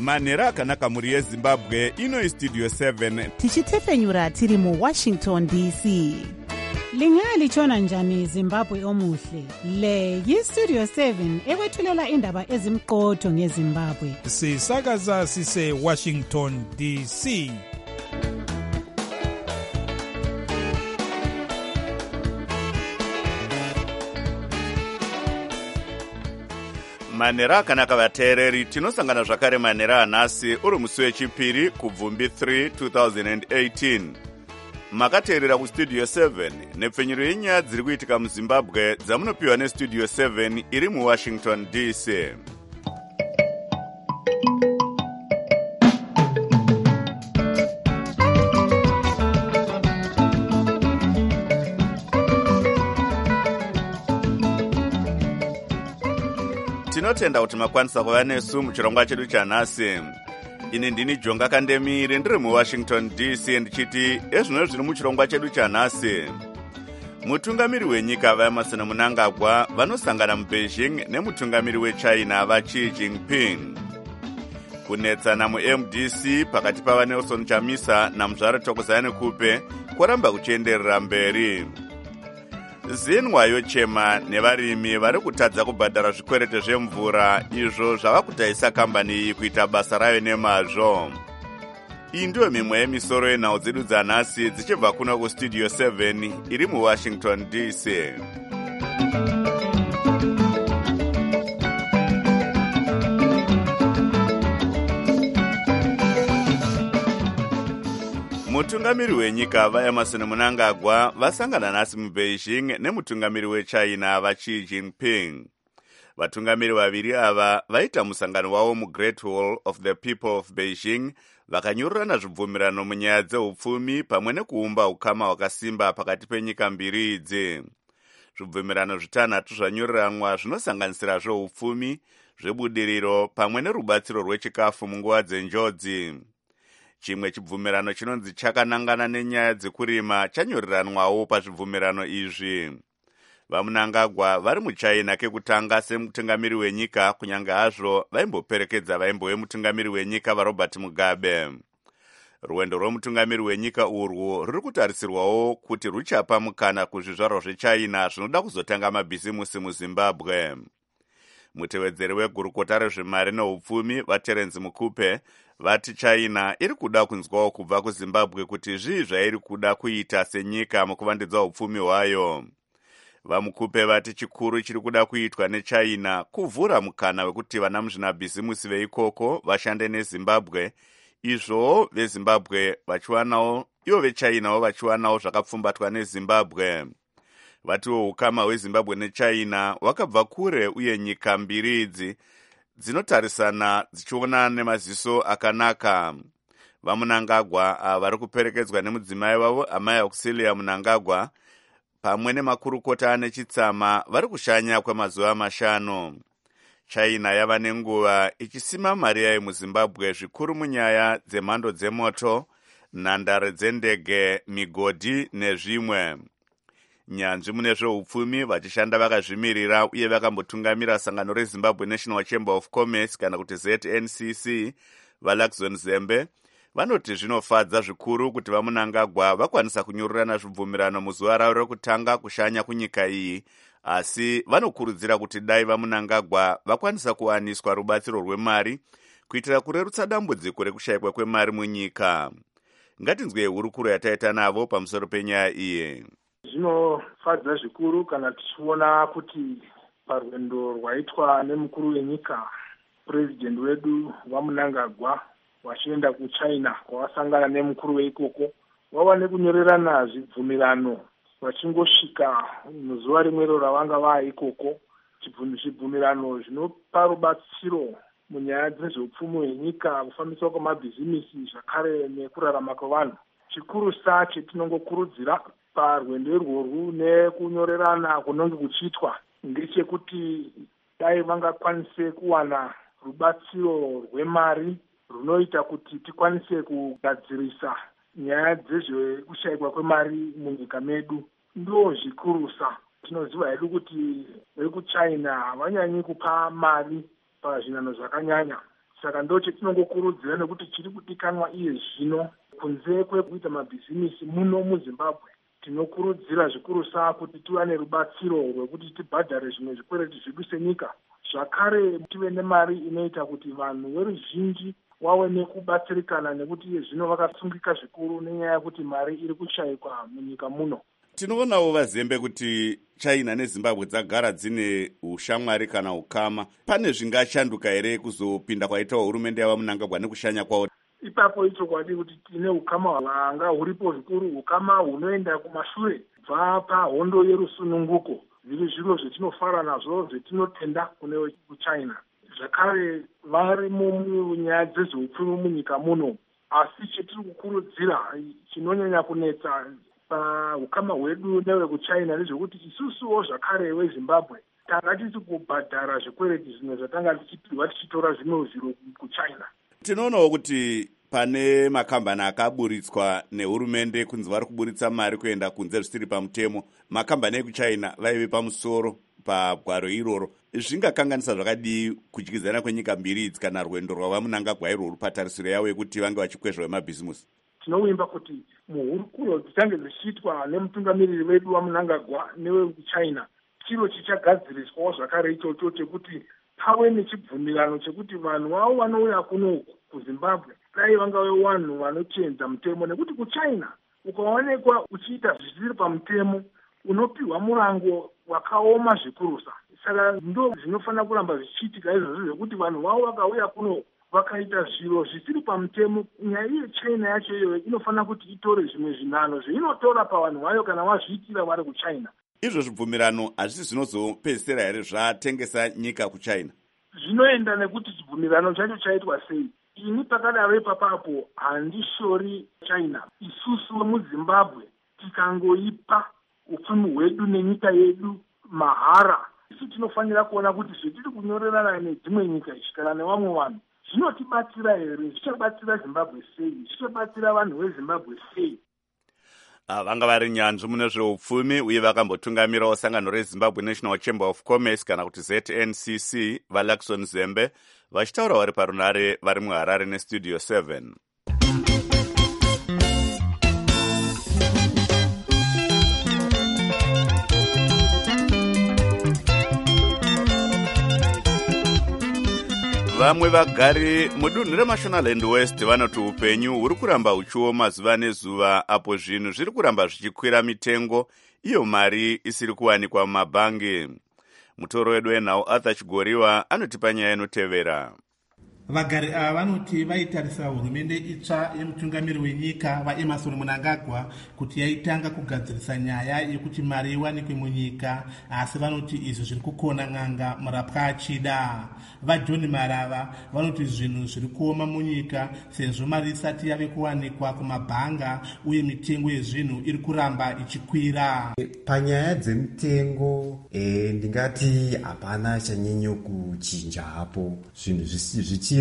manhero akanaka mhuri yezimbabwe. Ino Studio 7 tichitefenyura tiri muWashington DC. Lingalitshona njani Zimbabwe omuhle? Le yiStudio 7 ekwethulela indaba ezimqotho ngeZimbabwe. Sisakaza sise Washington DC. manhero akanaka vateereri, tinosangana zvakare manhero anhasi uri musi wechipiri kubvumbi 3 2018. Makateerera kuStudio 7 nepfenyuro yenyaya dziri kuitika muZimbabwe dzamunopiwa neStudio 7 iri muWashington DC. Tinotenda kuti makwanisa kuva nesu muchirongwa chedu chanhasi. Ini ndini Jonga Kandemiri ndiri muWashington DC ndichiti ezvino zviri muchirongwa chedu chanhasi. Mutungamiri wenyika vaEmmerson Mnangagwa vanosangana muBeijing nemutungamiri weChina vaXi Jinping. Kunetsana muMDC pakati pavaNelson Chamisa naMuzvare Thokozani Kupe kwaramba kuchienderera mberi. Zinwa yochema nevarimi vari kutadza kubhadhara zvikwerete zvemvura izvo zvava kutaisa kambani iyi kuita basa rayo nemazvo. Iyi ndiyo mimwe yemisoro yenhau dzedu dzanhasi dzichibva kuno kuStudio 7 iri muWashington DC. Mutungamiri wenyika vaEmmerson Mnangagwa vasangana nhasi muBeijing nemutungamiri weChina vaXi Jinping. Vatungamiri vaviri ava vaita musangano wavo muGreat Hall of the People of Beijing vakanyorerana zvibvumirano munyaya dzeupfumi pamwe nekuumba ukama hwakasimba pakati penyika mbiri idzi. Zvibvumirano zvitanhatu zvanyoreranwa zvinosanganisira zveupfumi, zvebudiriro pamwe nerubatsiro rwechikafu munguva dzenjodzi. Chimwe chibvumirano chinonzi chakanangana nenyaya dzekurima chanyoreranwawo pazvibvumirano izvi. VaMnangagwa vari muChina kekutanga semutungamiri wenyika kunyange hazvo vaimboperekedza vaimbo vemutungamiri wenyika vaRobert Mugabe. Rwendo rwomutungamiri wenyika urwu ruri kutarisirwawo kuti ruchapa mukana kuzvizvarwa zveChina zvinoda kuzotanga mabhizimusi muZimbabwe. Mutevedzeri wegurukota rezvemari neupfumi vaTerence Mukupe vati China iri kuda kunzwawo kubva kuZimbabwe kuti zvii zvairi kuda kuita senyika mukuvandudza upfumi hwayo. VaMukupe vati chikuru chiri kuda kuitwa neChina kuvhura mukana wekuti vana muzvinabhizimusi veikoko vashande neZimbabwe, izvo veZimbabwe vachiwanawo ivo veChinawo vachiwanawo zvakapfumbatwa neZimbabwe. Vatiwo ukama hweZimbabwe neChina hwakabva kure uye nyika mbiri idzi dzinotarisana dzichiona nemaziso akanaka. VaMnangagwa vari kuperekedzwa nemudzimai wavo Amai Auxilia Mnangagwa pamwe nemakurukota ane chitsama vari kushanya kwemazuva 5. China yava nenguva ichisima mari yayo muZimbabwe zvikuru munyaya dzemhando dzemoto, nhandare dzendege, migodhi nezvimwe. Nyanzvi mune zveupfumi vachishanda vakazvimirira uye vakambotungamira sangano reZimbabwe National Chamber of Commerce kana kuti ZNCC vaLaxon Zembe vanoti zvinofadza zvikuru kuti vaMnangagwa vakwanisa kunyorerana zvibvumirano muzuva ravo rekutanga kushanya kunyika iyi, asi vanokurudzira kuti dai vaMnangagwa vakwanisa kuwaniswa rubatsiro rwemari kuitira kurerutsa dambudziko rekushayikwa kwemari munyika. Ngatinzwe hurukuro yataita navo pamusoro penyaya iyi. Zvinofadza zvikuru kana tichiona kuti parwendo rwaitwa nemukuru wenyika president wedu vaMnangagwa vachienda kuChina kwavasangana nemukuru weikoko vava nekunyorerana zvibvumirano vachingosvika muzuva rimwero ravanga vaikoko. Zvibvumirano zvinopa rubatsiro munyaya dzezveupfumi hwenyika, kufambiswa kwemabhizimisi zvakare nekurarama kwevanhu. Chikuru chetinongokurudzira parwendo irworwu nekunyorerana kunonge kuchiitwa ngechekuti dai vangakwanise kuwana rubatsiro rwemari runoita kuti tikwanise kugadzirisa nyaya dzezvekushayikwa kwemari munyika medu. Ndo zvikurusa. Tinoziva hedu kuti vekuChina havanyanyi kupa mari pazvinano zvakanyanya. saka ndo chetinongokurudzira nekuti chiri kudikanwa iye zvino kunze kwekuita mabhizinisi muno muZimbabwe. Tinokurudzira zvikurusa kuti tive nerubatsiro rwekuti tibhadhare zvimwe zvikwereti zvedu senyika, zvakare tive nemari inoita kuti vanhu veruzhinji wawe nekubatsirikana, nekuti iye zvino vakasungika zvikuru nenyaya yekuti mari iri kushayikwa munyika muno. Tinoonawo vazembe kuti China neZimbabwe dzagara dzine ushamwari kana ukama. Pane zvingashanduka here kuzopinda kwaita hurumende yavaMnangagwa nekushanya kwawo? Ipapo ichokwadi kuti tine ukama hwanga huripo zvikuru, ukama hunoenda kumashure bva pahondo yerusununguko. Zviri zviro zvetinofara nazvo, zvetinotenda kune kuChina. Zvakare vari munyaya dzezveupfumi munyika muno, asi chetiri kukurudzira chinonyanya kunetsa paukama hwedu newekuChina nezvekuti isusuwo zvakare weZimbabwe tanga tisi kubhadhara zvikwereti zvimwe zvatanga tichipirwa tichitora zvimwe zviro kuChina. Tinoonawo kuti pane makambani akaburitswa nehurumende kunzi vari kuburitsa mari kuenda kunze zvisiri pamutemo. Makambani ekuChina vaive pamusoro pagwaro iroro. Zvingakanganisa zvakadii kudyidzana kwenyika mbiri idzi kana rwendo rwavaMnangagwa irworwu patarisiro yavo yekuti vange vachikwezva vemabhizimusi? Tinovimba kuti muhurukuro dzichange dzichiitwa nemutungamiriri wedu waMnangagwa newekuChina, chiro chichagadziriswawo zvakare ichocho chekuti pave nechibvumirano chekuti vanhu vavo vanouya kuno kuZimbabwe dai vangave vanhu vanochenza mutemo, nekuti kuChina ukaonekwa uchiita zvisiri pamutemo unopiwa murango wakaoma zvikurusa. Saka ndo zvinofanira kuramba zvichiitika izvozvo zvekuti vanhu vavo vakauya kuno vakaita zviro zvisiri pamutemo, nyaya iye China yacho iyoyo inofanira kuti itore zvimwe zvinano zveinotora pavanhu vayo kana vazviitira vari kuChina. Izvo zvibvumirano hazvisi zvinozopedzisira here zvatengesa nyika kuChina? Zvinoenda nekuti chibvumirano chacho chaitwa sei. Ini pakadaro ipapapo handishori China. Isusu muZimbabwe tikangoipa upfumi hwedu nenyika yedu mahara, isu tinofanira kuona kuti zvetiri kunyorerana nedzimwe nyika ichi kana nevamwe vanhu zvinotibatsira here, zvichabatsira Zimbabwe sei, zvichabatsira vanhu veZimbabwe sei. Vanga vari nyanzvi mune zveupfumi uye vakambotungamirawo sangano reZimbabwe National Chamber of Commerce kana kuti ZNCC, vaLaxon Zembe, vachitaura vari parunare vari muHarare neStudio 7. Vamwe vagari mudunhu reMashonaland West vanoti upenyu huri kuramba huchioma zuva nezuva, apo zvinhu zviri kuramba zvichikwira mitengo, iyo mari isiri kuwanikwa mumabhangi. Mutoro wedu wenhau Arthur Chigoriwa anotipa nyaya inotevera. Vagari ava vanoti vaitarisa hurumende itsva yemutungamiri wenyika vaEmmerson Mnangagwa kuti yaitanga kugadzirisa nyaya yekuti mari iwanikwe munyika, asi vanoti izvo zviri kukona n'anga murapwa achida. VaJohn Marava vanoti zvinhu zviri kuoma munyika sezvo mari isati yave kuwanikwa kumabhanga uye mitengo yezvinhu iri kuramba ichikwira. Panyaya dzemitengo ndingati hapana chanyenyo kuchinja hapo, zvinhu zvichiri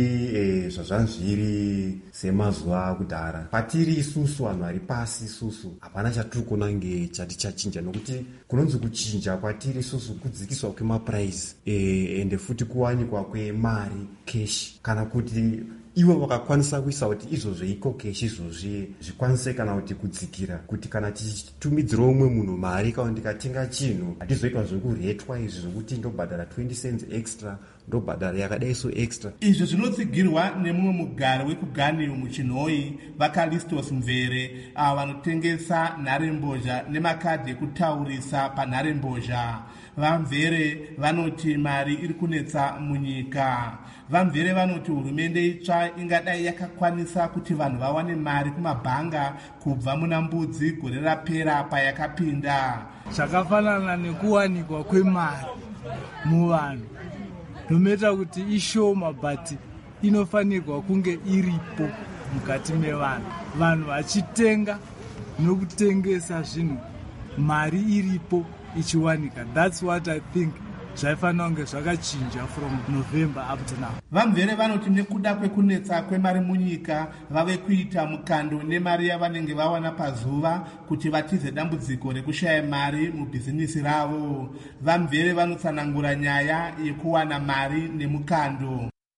zvazvanzviri semazuva akudhara. Patiri isusu vanhu vari pasi isusu hapana chatiri kuona nge chati chachinja, nokuti kunonzi kuchinja kwatiri isusu kudzikiswa kwemapuraisi ende futi kuwanikwa kwemari keshi, kana kuti ivo vakakwanisa kuisa kuti izvozvo iko keshi izvozvi zvikwanise kana kuti kudzikira, kuti kana tichitumidzira umwe munhu mari kana ndikatenga chinhu hatizoitwa zvekuretwa izvi zvokuti ndobhadhara 20 cents extra, ndobhadhara yakadai so extra. Izvo zvinotsigirwa nemumwe mugari wekuGanio muChinhoi, vaKalistos Mvere, avo vanotengesa nharembozha nemakadhi ekutaurisa panharembozha. VaMvere vanoti mari iri kunetsa munyika. VaMvere vanoti hurumende itsva ingadai yakakwanisa kuti vanhu vawane mari kumabhanga kubva muna mbudzi gore rapera payakapinda. Zvakafanana nekuwanikwa kwemari muvanhu, nometa kuti ishoma but inofanirwa kunge iripo mukati mevanhu, vanhu vachitenga nokutengesa zvinhu mari iripo ichiwanika. That's what I think zvaifanira kunge zvakachinja from November up to now. VaMvere vanoti nekuda kwekunetsa kwemari munyika vave kuita mukando nemari yavanenge vawana pazuva kuti vatize dambudziko rekushaya mari mubhizinisi ravo. VaMvere vanotsanangura nyaya yekuwana mari nemukando.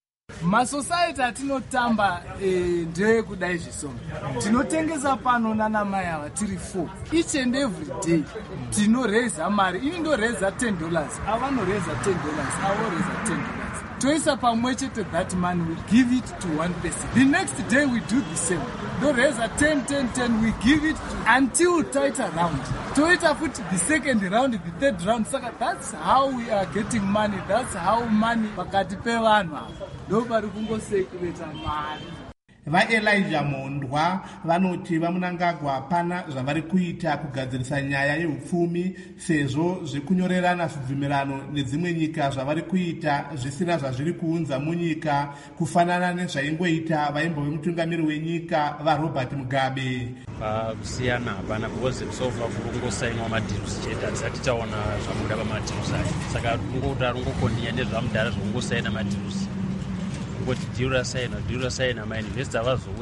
masociety atinotamba ndekudai zvisongo tinotengesa pano nana mai ava tiri 4 each and every day tinoreza mari ini ndoreza $10 avanoreza $10 avoreza $10 toisa pamwe chete that money we give it to one person the next day we do the same ndoreza 10 we give it to, until taita round toita futi the second round the third round saka that's how we are getting money that's how money pakati pevanhu ava ndopari kungosekureta mari. vaElijah Mondwa vanoti vaMunangagwa hapana zvavari kuita kugadzirisa nyaya yeupfumi sezvo zvekunyorerana zvibvumirano nedzimwe nyika zvavari kuita zvisina zvazviri kuunza munyika kufanana nezvaingoita vaimbove mutungamiri wenyika vaRobert Mugabe. Kusiyana hapana because so far kurungosainwa madhirusi chete hatisati taona zvamuda pamadhirusi ayo saka rungokondinya nezvamudhara zvokungosaina madhirusi kuti dura saina mainvesta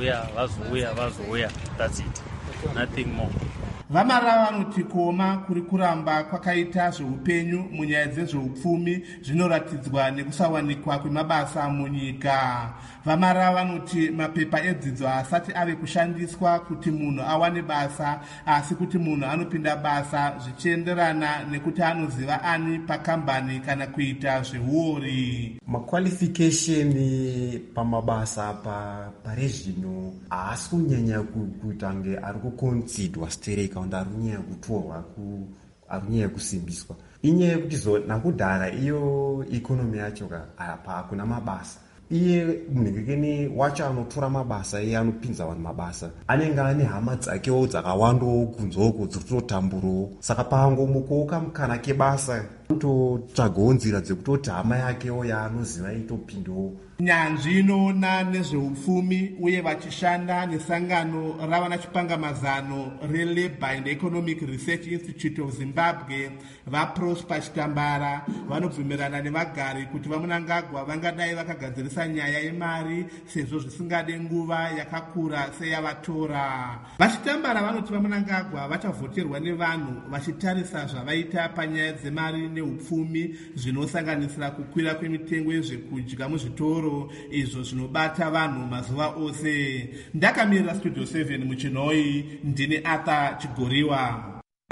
vazouya that's it nothing more. Vamarava vanoti kuoma kuri kuramba kwakaita zveupenyu munyaya dzezveupfumi zvinoratidzwa nekusawanikwa kwemabasa munyika. Vamarava vanoti mapepa edzidzo haasati ave kushandiswa kuti munhu awane basa asi kuti munhu anopinda basa zvichienderana nekuti anoziva ani pakambani kana kuita zveuori. Maqualification pamabasa pari zvino haasi kunyanya kuita nge ari kuconsidwa stereka unda arunyaya kutorwa arunyaya kusimbiswa inyaya yekuti nakudhara iyo ikonomi yacho apa hakuna mabasa iye munhingekeni wacho anotora mabasa iye anopinza vanhu mabasa anenge ane hama dzakewo dzakawandawo kunzoko dziri kutotamburawo saka pangomukowo kamukana kebasa anototsvagawo nzira dzekutoti hama yakewo yaanoziva itopindawo. Nyanzvi inoona nezveupfumi uye vachishanda nesangano ravana chipangamazano reLabour and Economic Research Institute of Zimbabwe vaProsper Chitambara vanobvumirana nevagari kuti vaMunangagwa vangadai vakagadzirisa nyaya yemari sezvo zvisingade nguva yakakura seyavatora. VaChitambara vanoti vaMunangagwa vachavhoterwa nevanhu vachitarisa zvavaita panyaya dzemari neupfumi zvinosanganisira kukwira kwemitengo yezvekudya muzvitoro izvo zvinobata vanhu mazuva ose. Ndakamirira Studio 7 muChinoi ndini Arthur Chigoriwa.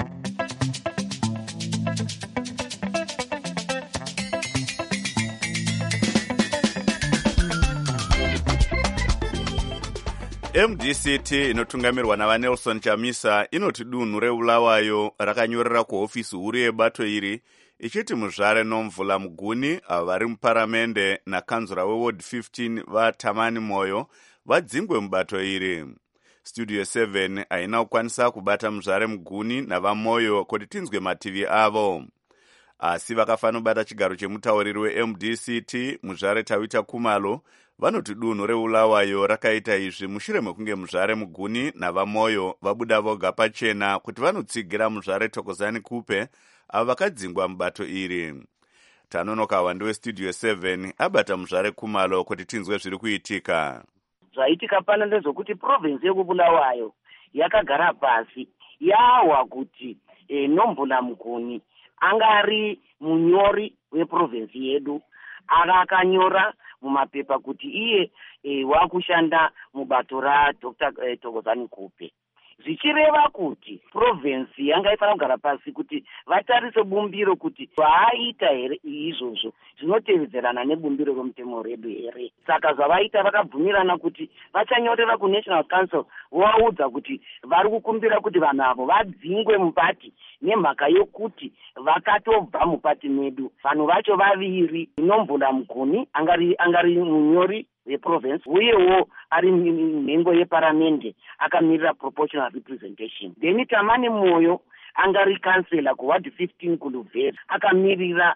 MDCT inotungamirwa navaNelson Chamisa inoti dunhu reBulawayo rakanyorera kuhofisi huru yebato iri ichiti muzvare Nomvula Muguni vari muparamende nakanzura weWard 15 vaTamani Moyo vadzingwe mubato iri. Studio 7 haina kukwanisa kubata muzvare Muguni navaMoyo kuti tinzwe mativi avo. Asi vakafanobata chigaro chemutauriri weMDCT muzvare Tawita Kumalo vanoti dunhu reBulawayo rakaita izvi mushure mekunge muzvare Muguni navaMoyo vabuda voga pachena kuti vanotsigira muzvare Thokozani Kupe avo vakadzingwa mubato iri. Tanonoka wandi weStudio 7 abata muzvare Kumalo kuti tinzwe zviri kuitika. Zvaitika pana ndezvokuti province yekuBulawayo yakagara pasi yawa kuti Nomvula Muguni angari munyori weprovince yedu akanyora mumapepa kuti iye wakushanda mubato raDr. Thokozani Kupe. Zvichireva kuti province yanga ifanira kugara pasi kuti vatarise bumbiro kuti vaaita here izvozvo zvinotevedzerana nebumbiro romutemo redu here. Saka zvavaita vakabvumirana kuti vachanyorera kuNational Council vovaudza kuti vari kukumbira kuti vanhu avo vadzingwe mupati nemhaka yokuti vakatobva mupati medu. Vanhu vacho vaviri, Nomvula Muguni angari munyori weprovince uyewo ari nhengo yeparamende akamirira proportional representation. Then Tamani Moyo angari kansela kuWard 15 kuLuvera akamirira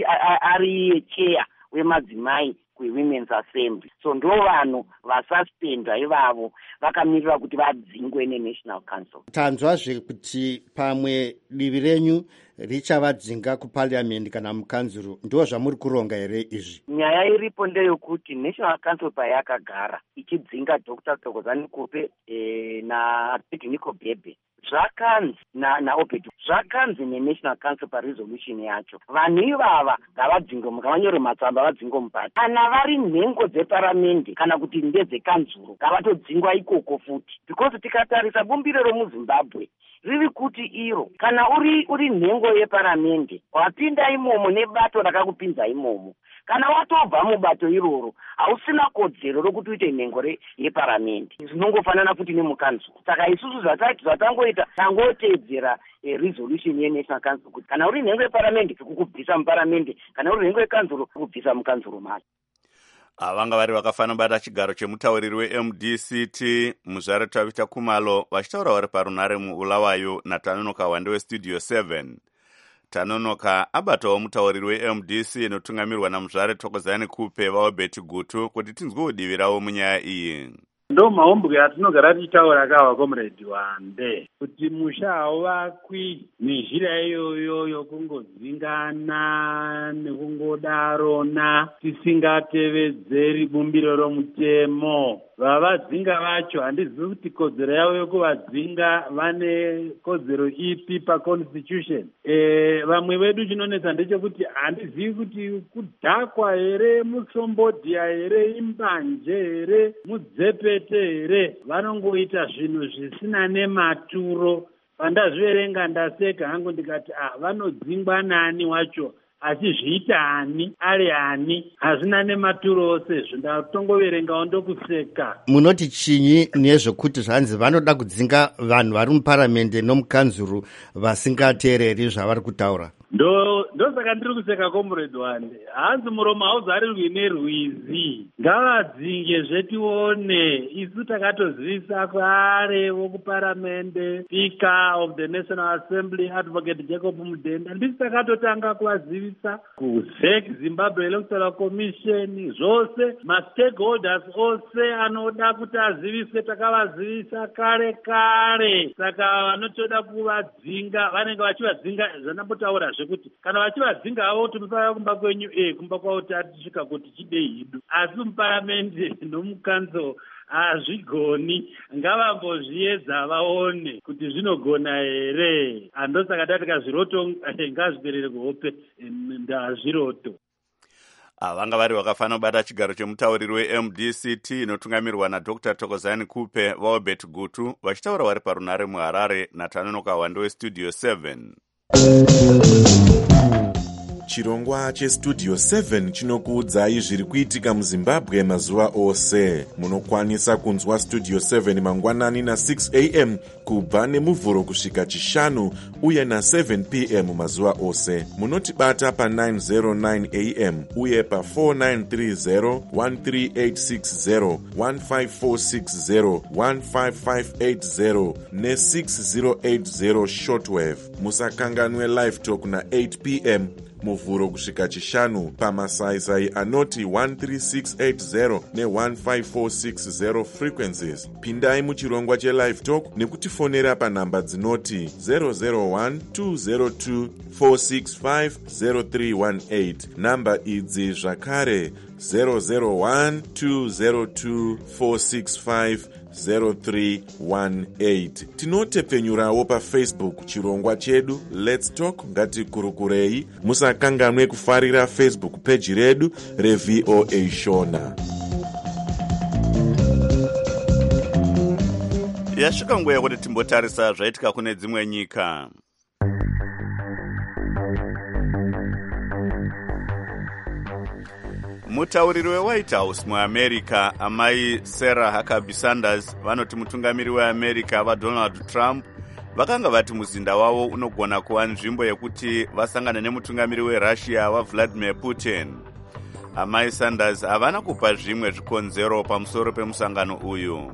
ari chair wemadzimai kweWomen's Assembly. So ndo vanhu vasuspendwa ivavo vakamirira kuti vadzingwe neNational Council. Tanzwazve kuti pamwe divi renyu richavadzinga kupariamendi kana mukanzuru. Ndo zvamuri kuronga here izvi? Nyaya iripo ndeyekuti National Council payakagara ichidzinga Dr. Thokozani Kupe naPetro Nico Bhebhe zvakanzi naObed zvakanzi neNational Council paresolution yacho vanhu ivava ngavadzingwe mukavanyore matsamba vadzingwe mubhati kana vari nhengo dzeparamende kana kuti ndedzekanzuro ngavatodzingwa ikoko futi because tikatarisa bumbiro romuZimbabwe riri kuti iro kana uri nhengo yeparamende wapinda imomo nebato rakakupinza imomo kana watobva mubato iroro hausina kodzero rokuti uite nhengo yeparamende zvinongofanana futi nemukanzuro. Saka isusu zvatangoita tangoteedzera resolution yeNational Council kuti kana uri nhengo yeparamende kukubvisa muparamende kana uri nhengo yekanzuro kukubvisa mukanzuro macho. Vanga vari vakafana bata chigaro chemutauriri weMDCT Muzvare Tavita Kumalo vachitaura vari parunare muUlawayo naTanonoka Wande weStudio 7. Tanonoka abatawo mutauriri weMDC inotungamirwa naMuzvare Thokozani Kupe vaObed Gutu kuti tinzwe udivi ravo munyaya iyi. Ndo mahombwe atinogara tichitaura kawa comrade Wande kuti musha hauvakwi nezhira iyoyo yokungodzingana nekungodarona tisingatevedzeri bumbiro romutemo. Vavadzinga vacho handizivi kuti kodzero yavo yokuvadzinga vane kodzero ipi paconstitution. Vamwe vedu chinonetsa ndechekuti handizivi kuti kudhakwa here, musombodhya here, imbanje here, mudzepete here, vanongoita zvinhu zvisina nematuro. Pandazviverenga ndaseka hangu ndikati vanodzingwa nani wacho achizviita ani ari ani hazvina nematuro ose zvindatongoverengawo ndokuseka. Munoti chinyi nezvokuti zvanzi vanoda kudzinga vanhu vari muparamende nomukanzuru vasingateereri zvavari kutaura? Ndosaka ndiri kuseka comrade Wande. Hanzi muromo hauzarirwi nerwizi. Ngavadzinge zvetione. Isu takatozivisa kwaare wokuparamende, Speaker of the National Assembly, Advocate Jacob Mudenda. Ndisi takatotanga kuvazivisa kuZEC, Zimbabwe Electoral Commission, zvose ma-stakeholders ose anoda kuti azivise takavazivisa kare kare. Saka vanotoda kuvadzinga, vanenge vachivadzinga zvanambotaura zvekuti kana vachivadzinga havo kuti mupaya kumba kwenyu kumba kwavo tatisvika kuti chidei hidu asi muparamende nomukanzo hazvigoni. Ngavambozviedza vaone kuti zvinogona here. Handosaka tatika zviroto ngazviperere kuhope ndazviroto. Vanga vari vakafana kubata chigaro chemutauriri weMDCT inotungamirwa naDr. Thokozani Kupe vaObed Gutu vachitaura vari parunare muHarare naTanonoka Wande weStudio 7. Chirongwa cheStudio 7 chinokuudzai zviri kuitika muZimbabwe mazuva ose. Munokwanisa kunzwa Studio 7 mangwanani na6 am kubva nemuvhuro kusvika chishanu uye na7 pm mazuva ose. Munotibata pa909 am uye pa4930 13860 15460 15580 ne6080 shortwave. Musakanganwe live talk na8 pm muvhuro kusvika chishanu pamasaisai anoti 13680 ne15460 frequencies. Pindai muchirongwa chelive talk nekutifonera panhamba dzinoti 001-202-465-0318. Namba idzi zvakare 001-202-465-0318. Tinotepfenyurawo paFacebook chirongwa chedu Let's Talk ngatikurukurei. Musakanganwe kufarira Facebook page redu reVOA Shona. Yasvika nguva yekuti timbotarisa zvaitika kune dzimwe nyika. Mutauriri weWhite House muAmerica amai Sarah Huckabee Sanders vanoti mutungamiri weAmerica vaDonald Trump vakanga vati muzinda wavo unogona kuva nzvimbo yekuti vasangane nemutungamiri weRussia waVladimir Putin. Amai Sanders havana kupa zvimwe zvikonzero pamusoro pemusangano uyu.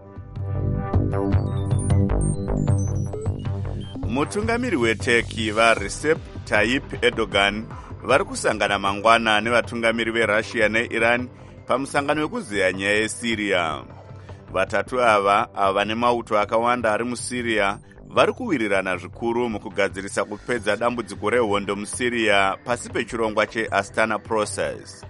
Mutungamiri weTurkey vaRecep Tayyip Erdogan vari kusangana mangwana nevatungamiri veRussia neIran pamusangano wekuzeya nyaya yeSyria. Vatatu ava vane mauto akawanda ari muSyria vari kuwirirana zvikuru mukugadzirisa kupedza dambudziko rehondo muSyria pasi pechirongwa cheAstana Process.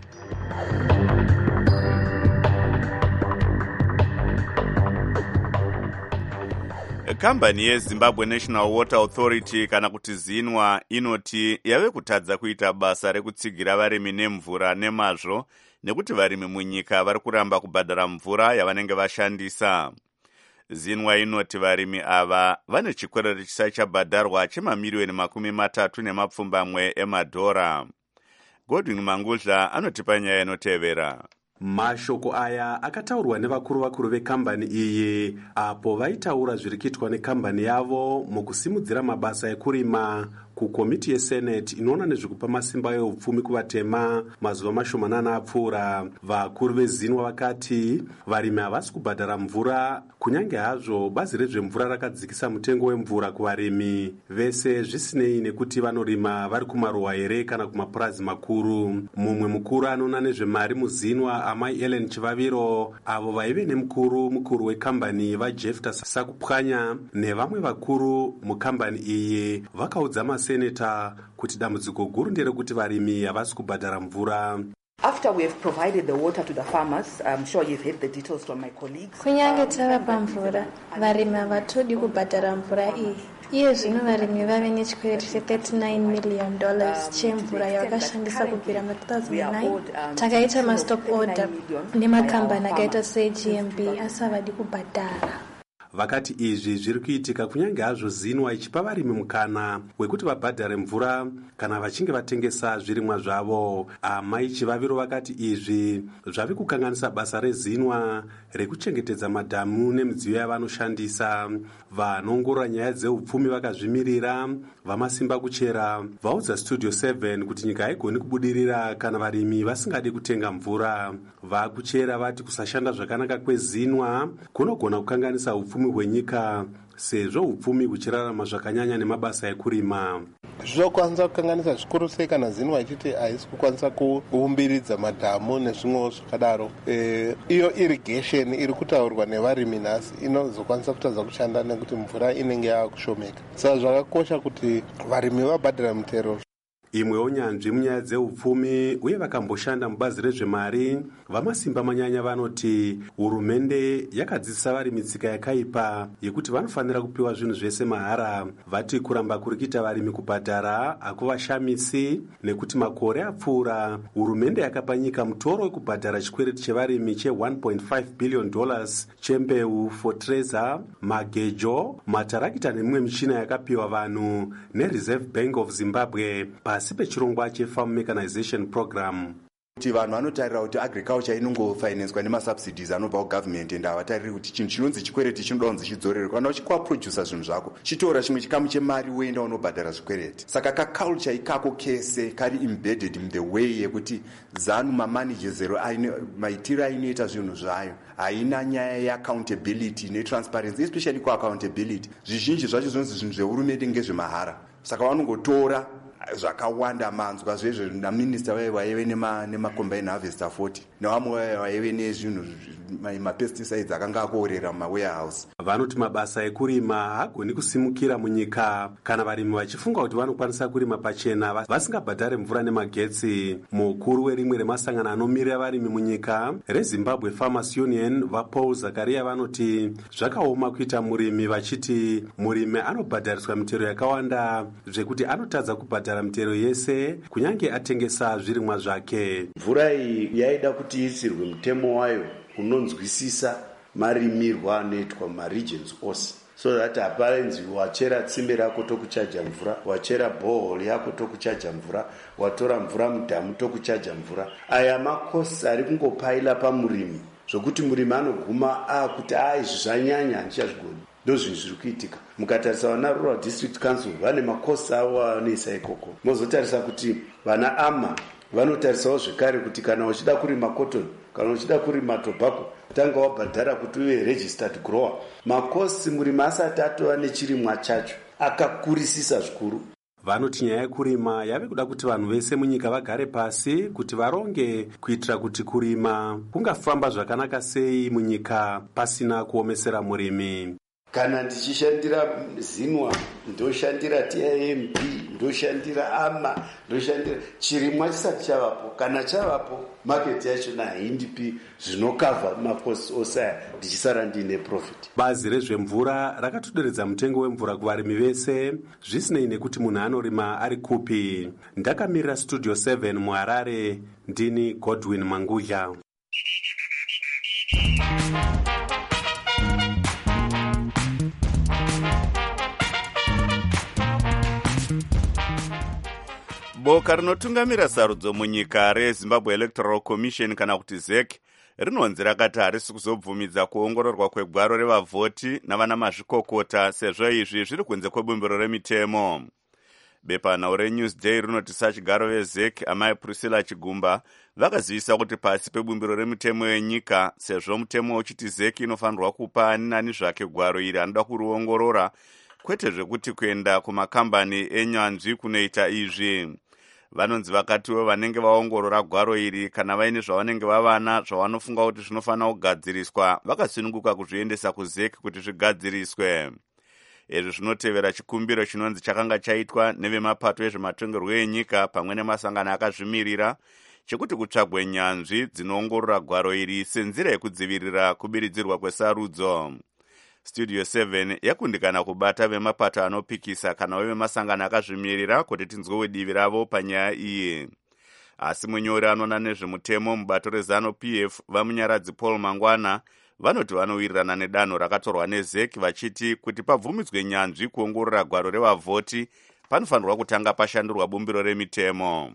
Kambani yeZimbabwe National Water Authority kana kuti ZINWA inoti yave kutadza kuita basa rekutsigira varimi nemvura nemazvo nekuti varimi munyika vari kuramba kubhadhara mvura yavanenge vashandisa. ZINWA inoti varimi ava vane chikwereti chisati chabhadharwa chemamiliyoni 30 emadhora. Godwin Mangudla anotipa nyaya inotevera. Mashoko aya akataurwa nevakuru vekambani iyi apo vaitaura zviri kuitwa nekambani yavo mukusimudzira mabasa ekurima kukomiti yeSenate inoona nezvekupa masimba eupfumi kuvatema mazuva mashomanana apfuura. Vakuru veZINWA vakati varimi havasi kubhadhara mvura kunyange hazvo bazi rezvemvura rakadzikisa mutengo wemvura kuvarimi vese zvisinei nekuti vanorima vari kumaruwa here kana kumapurazi makuru. Mumwe mukuru anoona nezvemari muZINWA amai Ellen Chivaviro avo vaive nemukuru wekambani vaJefta Sakupwanya nevamwe vakuru mukambani iyi vakaudza maseneta kuti dambudziko guru nderekuti varimi havasi kubhadhara mvura. After we have provided the water to the farmers, I'm sure you've heard the details from my colleagues. Kunyange tavapa mvura, varimi havatodi kubhadhara mvura iyi. Iye zvino varimi vave nechikwereti $39 million chemvura yavakashandisa kubvira mu2009. Takaita mastop order nemakambani akaita seGMB asi havadi kubhadhara. Vakati izvi zviri kuitika kunyange hazvo ZINWA ichipa varimi mukana wekuti vabhadhare mvura kana vachinge vatengesa zvirimwa zvavo. Amai Chivaviro vakati izvi zvave kukanganisa basa reZINWA rekuchengetedza madhamu nemidziyo yavanoshandisa. Vanongorora nyaya dzeupfumi vakazvimirira vamasimba kuchera vaudza Studio 7 kuti nyika haigoni kubudirira kana varimi vasingadi kutenga mvura. Vakuchera vati kusashanda zvakanaka kweZINWA kunogona kukanganisa upfumi hwenyika sezvo upfumi huchirarama zvakanyanya nemabasa ekurima. Zvokwanisa kukanganisa zvikuru sei kana ZINWA ichiti haisi kukwanisa kuumbiridza madhamu nezvimwewo zvakadaro. Iyo irrigation iri kutaurwa nevarimi nhasi inozokwanisa kutadza kushanda nekuti mvura inenge yakushomeka. Saka zvakakosha kuti varimi vabhadhara mutero. Imwewo nyanzvi munyaya dzeupfumi uye vakamboshanda mubazi rezvemari vamasimba manyanya vanoti hurumende yakadzidzisa varimi tsika yakaipa yekuti vanofanira kupiwa zvinhu zvese mahara. Vati kuramba kuri kuita varimi kubhadhara hakuvashamisi nekuti makore apfuura hurumende yakapa nyika mutoro wekubhadhara chikwereti chevarimi $1.5 billion chembeu, fertilizer, magejo, matarakita nemimwe michina yakapiwa vanhu neReserve Bank of Zimbabwe pasi pechirongwa chefarm mechanization program. Kuti vanhu vanotarira kuti agriculture inongofinanswa nemasubsidies anobva kugovernment ende havatariri kuti chinhu chinonzi chikwereti chinoda kunzi chidzorerwe. Kana uchikwaprodusa zvinhu zvako chitora chimwe chikamu chemari woenda unobhadhara zvikwereti. Saka kaculture ikako kese kari embedded in the way yekuti ZANU mamanagers maitiro ainoita zvinhu zvayo haina nyaya yeaccountability netransparency, especially kuaccountability. Zvizhinji zvacho zvinonzi zvinhu zvehurumende ngezvemahara. Saka vanongotora zvakawanda manzwa zvezvo naminista vaive nemacombine harvester 40 nevamwe vaive nezvinhu mapesticides akanga akuorera mumawarehouse. Vanoti mabasa ekurima hagoni kusimukira munyika kana varimi vachifunga kuti vanokwanisa kurima pachena vasingabhadhare mvura nemagetsi. Mukuru werimwe remasangano anomirira varimi munyika reZimbabwe Farmers Union vaPaul Zakaria vanoti zvakaoma kuita murimi vachiti murimi anobhadhariswa mitero yakawanda zvekuti anotadza kubhadhara mitero yese kunyange atengesa zvirimwa zvake. Mvura iyi yaida kuti isirwe mutemo wayo unonzwisisa marimirwa anoitwa maregions ose, so that haparenzi wachera tsime rako tokuchaja mvura, wachera borehole yako tokuchaja mvura, watora mvura mudhamu tokuchaja mvura. Aya makosi ari kungopaila pamurimi zvokuti murimi anoguma kuti izvi zvanyanya handichazvigoni. Ndozvinhu zviri kuitika. Mukatarisa vana Rural District Council vane makosi avo vanoisa ikoko. Mozotarisa kuti vana AMA vanotarisawo zvekare kuti kana uchida kurima cotton, kana uchida kurima tobacco, tanga wabhadhara kuti uve registered grower. Makosi murimi asati atova nechirimwa chacho akakurisisa zvikuru. Vanoti nyaya yekurima yave kuda kuti vanhu vese munyika vagare pasi kuti varonge kuitira kuti kurima kungafamba zvakanaka sei munyika pasina kuomesera murimi. kana ndichishandira zinwa, ndoshandira TIMB, ndoshandira AMA, ndoshandira chirimwa chisati chavapo. Kana chavapo maketi yachona haindipi zvinokavha makosi osaya, ndichisara ndiine profit. Bazi rezvemvura rakatoderedza mutengo wemvura kuvarimi vese, zvisinei nekuti munhu anorima ari kupi. Ndakamirira Studio 7 muHarare, ndini Godwin Mangudya. Boka rinotungamira sarudzo munyika reZimbabwe Electoral Commission kana kuti ZEC rinonzi rakati harisi kuzobvumidza kuongororwa kwegwaro revavhoti navana mazvikokota sezvo izvi zviri kunze kwebumbiro remitemo. Bepanhau reNewsday rinoti sachigaro veZEC amai Priscilla Chigumba vakazivisa kuti pasi pebumbiro remitemo yenyika, sezvo mutemo uchiti ZEC inofanirwa kupa ani nani zvake gwaro iri anoda kuriongorora, kwete zvekuti kuenda kumakambani enyanzvi kunoita izvi. Vanonzi vakatiwo vanenge vaongorora gwaro iri kana vaine zvavanenge vavana zvavanofunga kuti zvinofanira kugadziriswa vakasununguka kuzviendesa kuZEC kuti zvigadziriswe. Izvi zvinotevera chikumbiro chinonzi chakanga chaitwa nevemapato ezvematongerwo enyika pamwe nemasangano akazvimirira chekuti kutsvagwe nyanzvi dzinoongorora gwaro iri senzira yekudzivirira kubiridzirwa kwesarudzo. Studio 7 yakundikana kubata vemapato anopikisa kana vemasangano akazvimirira kuti tinzwewo divi ravo panyaya iyi. Asi munyori anoona nezvemutemo mubato reZANU-PF vamunyaradzi Paul Mangwana vanoti vanowirirana nedanho rakatorwa neZEC vachiti kuti pabvumidzwe nyanzvi kuongorora gwaro revavhoti panofanirwa kutanga pashandurwa bumbiro remitemo.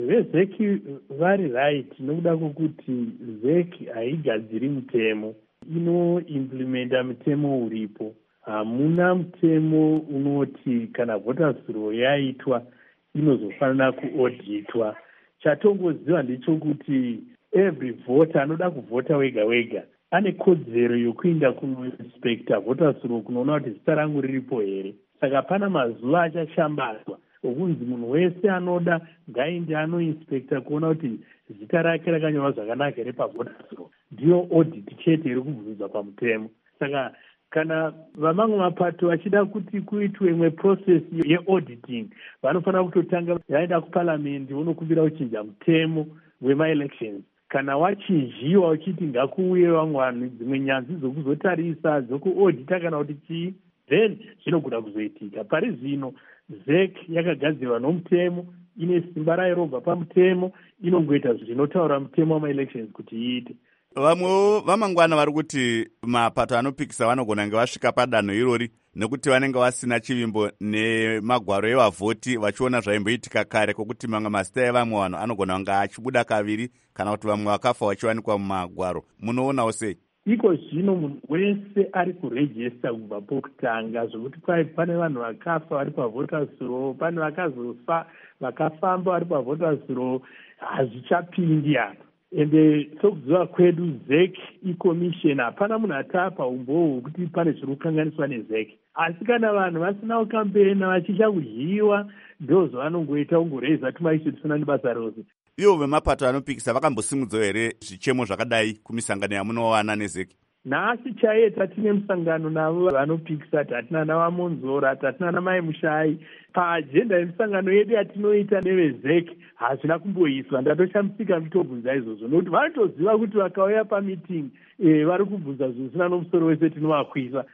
VeZEC vari right nokuda kwokuti ZEC haigadziri mutemo, inoimplementa mutemo uripo. Hamuna mutemo unoti kana voters roll yaitwa inozofanira kuodhitwa. Chatongoziva ndechokuti every voter anoda kuvhota wega wega ane kodzero yokuinda kunoinspecta voters roll kunoona kuti zita rangu riripo here. Saka pana mazuva achashambadzwa okunzi munhu wese anoda ngainde anoinspecta kuona kuti zita rake rakanyorwa zvakanaka here pavoters roll. Ndiyo audit chete iri kubvunzwa pamutemo. Saka kana vamamwe mapato vachida kuti kuitwe imwe process yeauditing vanofanira kutotanga vaenda kuparliamendi vonokumbira kuchinja mutemo wemaelections. Kana wachinjiwa uchiti ngakuuye vamwe dzimwe nyanzvi dzokuzotarisa dzokuaudita kana kuti chii, then zvinogona kuzoitika. Pari zvino ZEC yakagadzirwa nomutemo, ine simba rayo robva pamutemo, inongoita zvinotaura mutemo wamaelections kuti iite. Vamwewo vamangwana vari kuti mapato anopikisa vanogona nge vasvika padanho irori nekuti vanenge vasina chivimbo nemagwaro evavhoti vachiona zvaimboitika kare kwokuti mamwe mazita evamwe vanhu anogona kunge achibuda kaviri kana kuti vamwe vakafa vachiwanikwa mumagwaro. Munoonawo sei? Iko zvino munhu wese ari kurejista kubva pokutanga zvokuti pane vanhu vakafa vari pavoters roll, pane vakazofa vakafamba vari pavoters roll, hazvichapindi apa. Ende sokuziva kwedu ZEC ikomisheni hapana munhu atapa umbowo hwekuti pane zviri kukanganiswa neZEC. Asi kana vanhu vasina kukambena vachicha kudyiwa ndozvavanongoita kungoreiza tumaishu tusina nebasa rose. Ivo vemapato anopikisa vakambosimudzawo here zvichemo zvakadai kumisangano yamunowana neZEC? Nhasi chaiye tatine musangano navo vanopikisa, tatina navamonzora, tatina namai Mushai. Paajenda yemisangano yedu yatinoita neveZEC hazvina kumboiswa. Ndatoshamitsika nditobvunza izvozvo nokuti vanotoziva kuti vakauya pamiting vari kubvunza zvisina nomusoro wese tinovakwisa.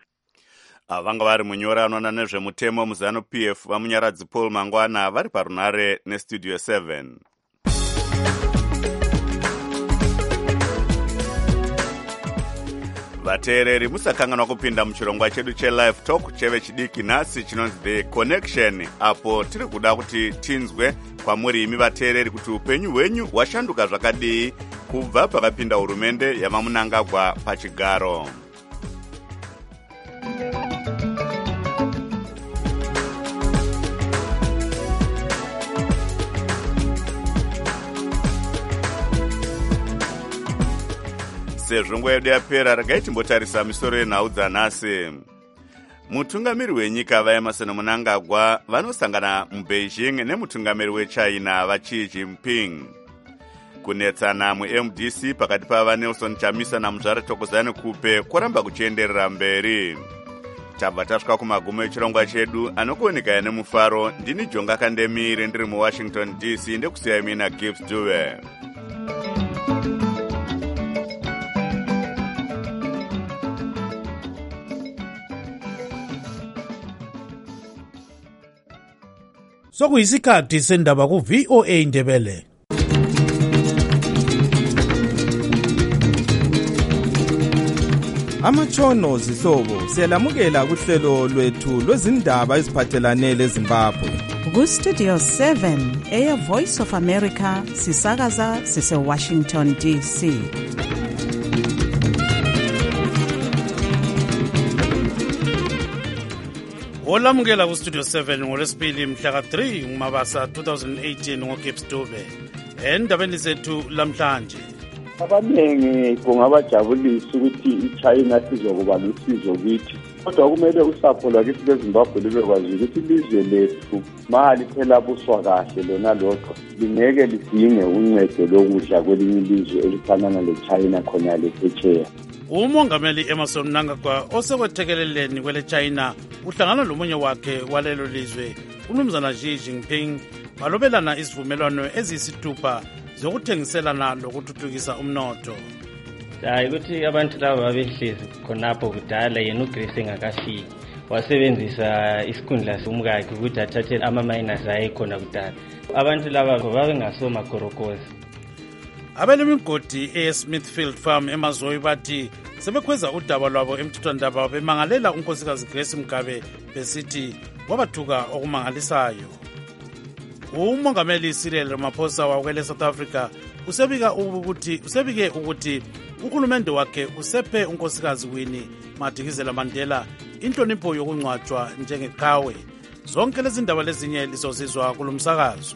Vanga vari munyori anoona nezvemutemo muZANU-PF vamunyaradzi Paul Mangwana vari parunare neStudio 7. Vateereri musakanganwa kupinda muchirongwa chedu chelive talk cheve chidiki nhasi chinonzi The Connection, apo tiri kuda kuti tinzwe kwamuri imi vateereri kuti upenyu hwenyu hwashanduka zvakadii kubva pakapinda hurumende yavamunangagwa pachigaro. Sezvo nguva yedu yapera, regai timbotarisa misoro yenhau dzanhasi. Mutungamiri wenyika vaEmmerson Mnangagwa vanosangana muBeijing nemutungamiri weChina vaXi Jinping. Kunetsana muMDC pakati pava Nelson Chamisa naMuzvare Thokozani Kupe kwaramba kuchienderera mberi. tabva tasvika kumagumo echirongwa chedu anokuonekaya nemufaro. Ndini Jonga Kandemire ndiri muWashington DC ndekusiyai mina Gibbs Dube. Sokuyisikhathi sendaba ku-VOA Indebele. Amatshono zihlobo siyalamukela kuhlelo lwethu lwezindaba eziphathelane leZimbabwe. Ku-Studio 7 Air Voice of America sisakaza sise-Washington DC. olamukela ku-Studio 7 ngolwesibili mhla ka-3 ngumabasa 2018 ngoGibbs Dube. Endabeni zethu lamhlanje, abaningi kungabajabulisa ukuthi iChina sizokuba lusizo kithi, kodwa kumele usapho lwakithi lweZimbabwe lubekwazi ukuthi ilizwe lethu mahaliphela buswa kahle lona lodwa lingeke lidinge uncedo lokudla kwelinye ilizwe elifanana leChina khonale phetsheya. umongameli Emmerson Mnangagwa osekwethekeleleni kwele China uhlangana lomunye wakhe walelo lizwe uMnumzana Xi Jinping balobelana isivumelwano eziyisithupha zokuthengiselana lokuthuthukisa umnotho. Hayi ukuthi abantu laba babehlezi khonapho kudala yena uGrace engakafiki wasebenzisa isikhundla somkakhe ukuthi athathe ama-miners ayekhona kudala. Abantu laba babengasomagorokozi. Abelemigodi eSmithfield Farm eMazoyi bathi sebekhweza udaba lwabo emthethwandaba bemangalela unkosikazi Grace Mugabe besithi wabathuka okumangalisayo. umongameli Cyril Ramaphosa wakwele South Africa usebike ukuthi uhulumende wakhe usephe unkosikazi Winnie Madikizela Mandela inhlonipho yokungcwatshwa njengeqhawe. Zonke lezi ndaba lezinye lizozizwa kulomsakazo.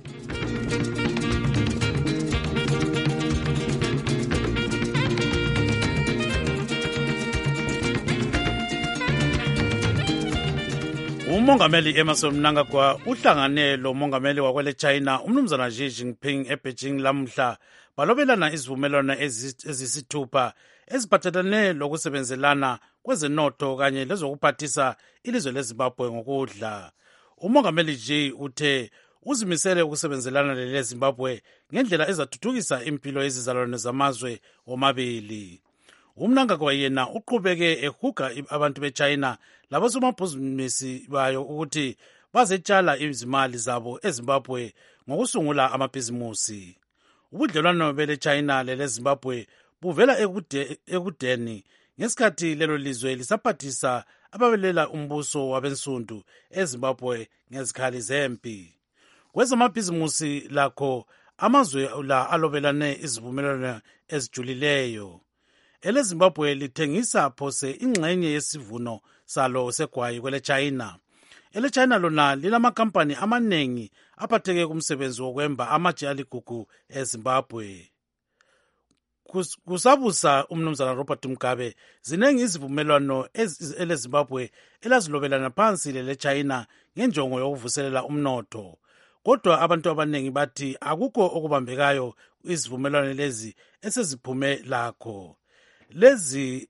umongameli Emmerson Mnangagwa uhlangane lo mongameli wakwele China uMnumzana Xi Jinping eBeijing lamhla balobelana izivumelwano ezisithupha eziphathelane lokusebenzelana kwezenotho kanye lezokuphathisa ilizwe leZimbabwe ngokudla. Umongameli Xi uthe uzimisele ukusebenzelana leZimbabwe ngendlela ezathuthukisa impilo yezizalwane zamazwe omabili. uMnangagwa yena uqhubeke ehuga abantu beChina labosomabhizinisi bayo ukuthi bazetshala izimali zabo eZimbabwe ngokusungula amabhizimusi. Ubudlelwano beleChina leleZimbabwe buvela ekudeni ngesikhathi lelo lizwe lisaphathisa ababelela umbuso wabensundu eZimbabwe ngezikhali zempi. Kwezamabhizimusi lakho amazwe la alobelane izivumelwano ezijulileyo. eleZimbabwe lithengisa phose ingxenye yesivuno salo segwayi kwele China. EleChina lona lilamakampani amanengi aphatheke kumsebenzi wokwemba amatshe aligugu eZimbabwe. Kusabusa uMnumzana Robert Mugabe zinengi izivumelwano eleZimbabwe elazilobelana phansi leChina ngenjongo yokuvuselela umnotho. Kodwa abantu abanengi bathi akukho okubambekayo izivumelwano lezi eseziphume lakho. Lezi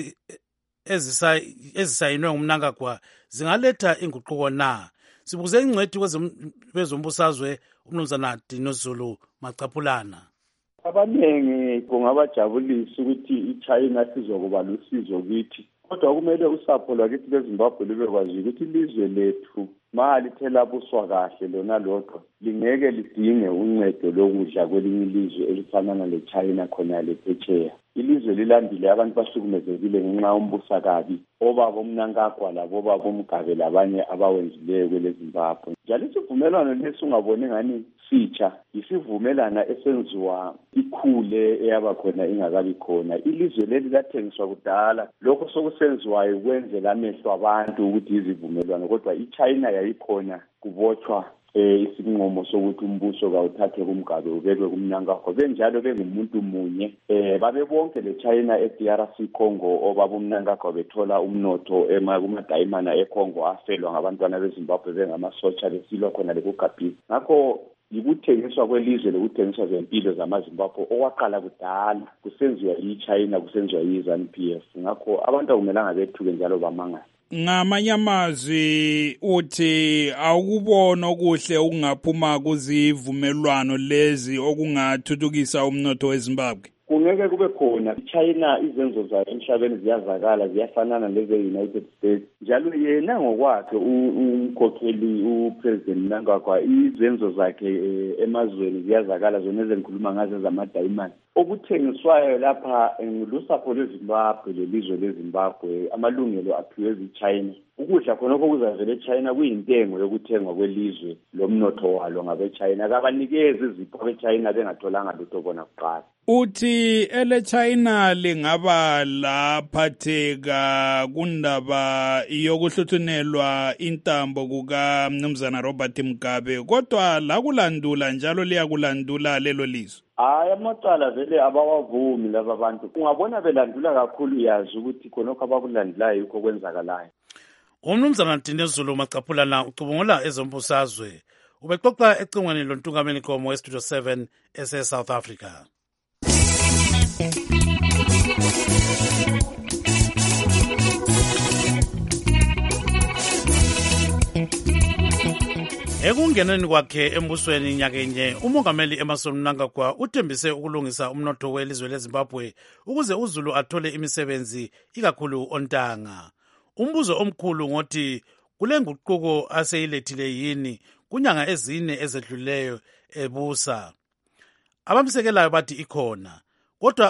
ezisayinwe nguMnangagwa zingaletha inguquko na? Sibuze ingcwethi kwezombusazwe uMnumzana Dino Zulu Macaphulana. Abaningi kungabajabulisa ukuthi iChina sizokuba lusizo kithi, kodwa kumele usapho lwakithi lweZimbabwe lubekwazi ukuthi ilizwe lethu mahaliphela buswa kahle lona lodwa lingeke lidinge uncedo lokudla kwelinye ilizwe elifanana leChina khonale phetsheya. Ilizwe lilandile abantu bahlukumezekile ngenxa yombusakabi obaba uMnangagwa labobaba uMgabe labanye abawenzileyo kweleZimbabwe. Njalo isivumelwano lesi ungaboni ngani sitsha, isivumelana esenziwa ikhule eyaba khona ingakabi khona. Ilizwe leli lathengiswa kudala, lokho sokusenziwayo kwenzela amehlo abantu ukuthi izivumelwano, kodwa iChina yayikhona kubotshwa isinqumo sokuthi umbuso kawuthathe kuMgabe ubekwe kuMnangagwa. Benjalo bengumuntu munye, babe bonke leChina eDRC Congo obaba uMnangagwa bethola umnotho kumadayimana eCongo afelwa ngabantwana beZimbabwe bengamasotsha besilwa khona lekugabhisa. Ngakho yikuthengiswa kwelizwe lokuthengiswa zempilo zamaZimbabwe okwaqala kudala kusenziwa iChina kusenziwa iZANU-PF. Ngakho abantu akumelanga bethuke njalo bamangala. ngamanye amazwi uthi awukubona okuhle okungaphuma kuzivumelwano lezi okungathuthukisa umnotho weZimbabwe? Kungeke kube khona. China izenzo zayo emhlabeni ziyazakala, ziyafanana leze-United States. Njalo yena ngokwakhe umkhokheli uPresident Mnangagwa izenzo zakhe emazweni ziyazakala, zona ezengikhuluma ngazo zamadayimani. Okuthengiswayo lapha lusapho lweZimbabwe, lelizwe leZimbabwe, amalungelo aphiwe eZichina. Ukudla khonokho kuzavela eChina kuyintengo yokuthengwa kwelizwe lomnotho walo ngabeChina. Kabanikezi izipho beChina bengatholanga lutho bona kuqala. Uthi eleChina lingaba laphatheka kundaba yokuhluthunelwa intambo kukaMnumzana Robert Mugabe, kodwa la kulandula njalo liyakulandula lelo lizwe. Hayi, amacala vele abawavumi laba bantu. Ungabona belandula kakhulu, yazi ukuthi khonokho abakulandulayo yikho kwenzakalayo. Umnumzana Dinezulu Macaphulana ucubungula ezombusazwe ubexoxa ecingweni lontungameli nkomo weStudio 7 South Africa. Ekungeneni kwakhe embusweni nyakenye, umongameli Emmerson Mnangagwa uthembise ukulungisa umnotho welizwe leZimbabwe ukuze uZulu athole imisebenzi ikakhulu ontanga. Umbuzo omkhulu ngothi kule nguquko aseyilethile yini kunyanga ezine ezedluleyo ebusa. Abamsekelayo bathi ikhona, kodwa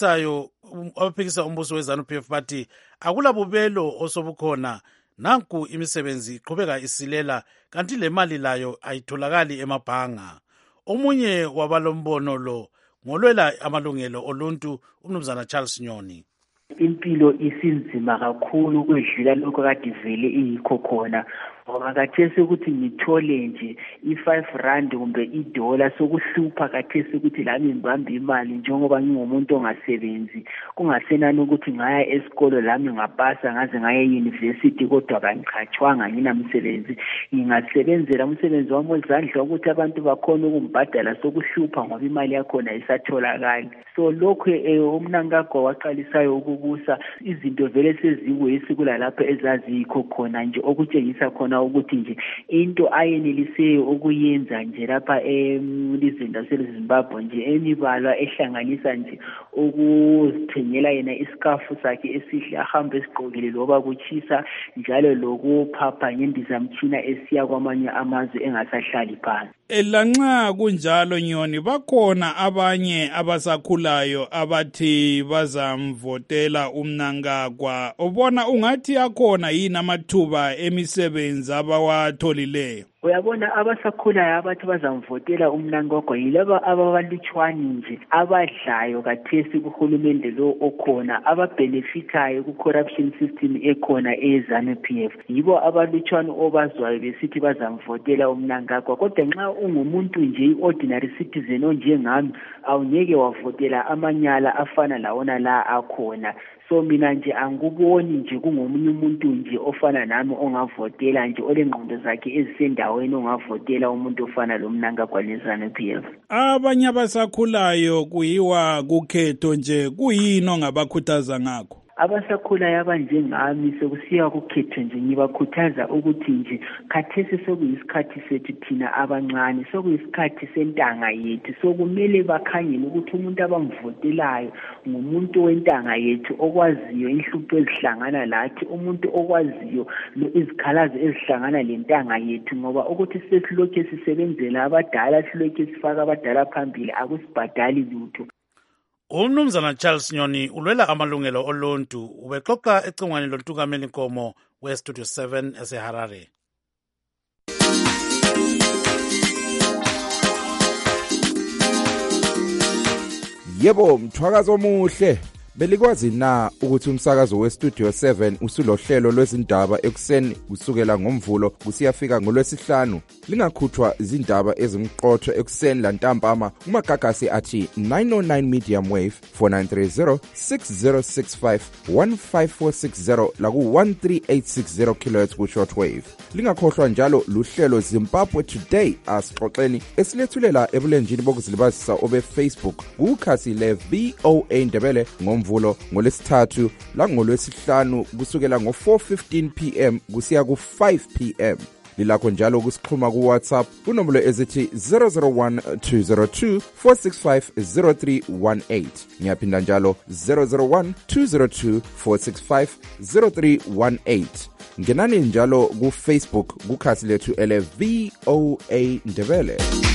abaphikisa umbuso weZANU-PF bathi akulabubelo osobukhona, nanku imisebenzi iqhubeka isilela kanti le mali layo ayitholakali emabhanga. Omunye wabalombono lo ngolwela amalungelo oluntu uMnumzana Charles Nyoni. Impilo isinzima kakhulu kwedlula lokho kade vele iyikho khona, ngoba kathesi ukuthi ngithole nje i5 rand kumbe $1 sokuhlupha kathesi ukuthi lami ngibambe imali njengoba ngingumuntu ongasebenzi. Kungasenani ukuthi ngaya esikolo lami ngapasa ngaze ngaya euniversity kodwa kangiqhatshwanga nginamsebenzi. Ngingasebenzela umsebenzi wami wezandla ukuthi abantu bakhona ukumbhadala, sokuhlupha ngoba imali yakhona isatholakala. So lokho uMnangagwa waqalisayo ukubusa izinto vele seziwesi kulalapha ezazikho khona nje, okutshengisa khona ukuthi nje into ayeneliseyo ukuyenza nje lapha elizweni laseZimbabwe nje emibalwa ehlanganisa nje ukuzithengela yena iskafu sakhe esihle ahambe esigqokile loba kuchisa, njalo lokuphapha ngendizamtshina esiya kwamanye amazwe engasahlali phansi. Lanxa kunjalo Nyoni, bakhona abanye abasakhulayo abathi bazamvotela uMnangagwa. Ubona ungathi akhona yini amathuba emisebenzi abawatholileyo? Uyabona, abasakhulayo abathi bazamvotela uMnangagwa yilaba ababalutshwani nje abadlayo kathesi kuhulumende lo okhona, ababenefitayo ku-corruption system ekhona eZANU-PF. Yibo abalutshwani obazwayo besithi bazamvotela uMnangagwa, kodwa nxa ungumuntu nje i-ordinary citizen onjengami awungeke wavotela amanyala afana lawona la akhona. So mina nje anguboni nje kungomunye umuntu nje ofana nami ongavotela nje olengqondo zakhe ezisendaweni ongavotela umuntu ofana lo Mnangagwa leZANU-PF. Abanye abasakhulayo kuyiwa kukhetho nje, kuyini ongabakhuthaza ngakho? Abasakhulayo abanjengami sekusiya kukhetho nje ngibakhuthaza ukuthi nje khathesi sokuyisikhathi sethu thina abancane, sokuyisikhathi sentanga yethu, sokumele bakhangele ukuthi umuntu abamvotelayo ngumuntu wentanga yethu okwaziyo inhlupho ezihlangana lathi, umuntu okwaziyo izikhalazo ezihlangana lentanga yethu, ngoba ukuthi sesilokhu sisebenzela abadala, silokhu sifaka abadala phambili akusibhadali lutho. Umnumzana Charles Nyoni ulwela amalungelo oluntu ubexoxa ecingweni lontungameli nkomo weStudio 7 eseHarare. Yebo, mthwakazo omuhle. Belikwazi na ukuthi umsakazo weStudio 7 usulohlelo lwezindaba ekuseni kusukela ngomvulo kusiyafika ngolwesihlanu? Lingakhuthwa izindaba ezimqotho ekuseni lantambama kumagagasi athi 909 medium wave 4930 6065 15460 laku 13860 kHz ku shortwave. Lingakhohlwa njalo luhlelo Zimbabwe Today asixoxeni esilethulela ebulenjini bokuzilibazisa obe Facebook kukhasi le VOA Ndebele ngomvulo ngomvulo, ngolesithathu langolwesihlanu kusukela ngo-4:15 p.m. kusiya ku-5 p.m. Lilakho njalo ukusixhuma ku-WhatsApp kunombolo ezithi 001-202-465-0318. Ngiyaphinda njalo 001-202-465-0318. Ngenani njalo ku-Facebook kukhasi lethu ele VOA Ndebele.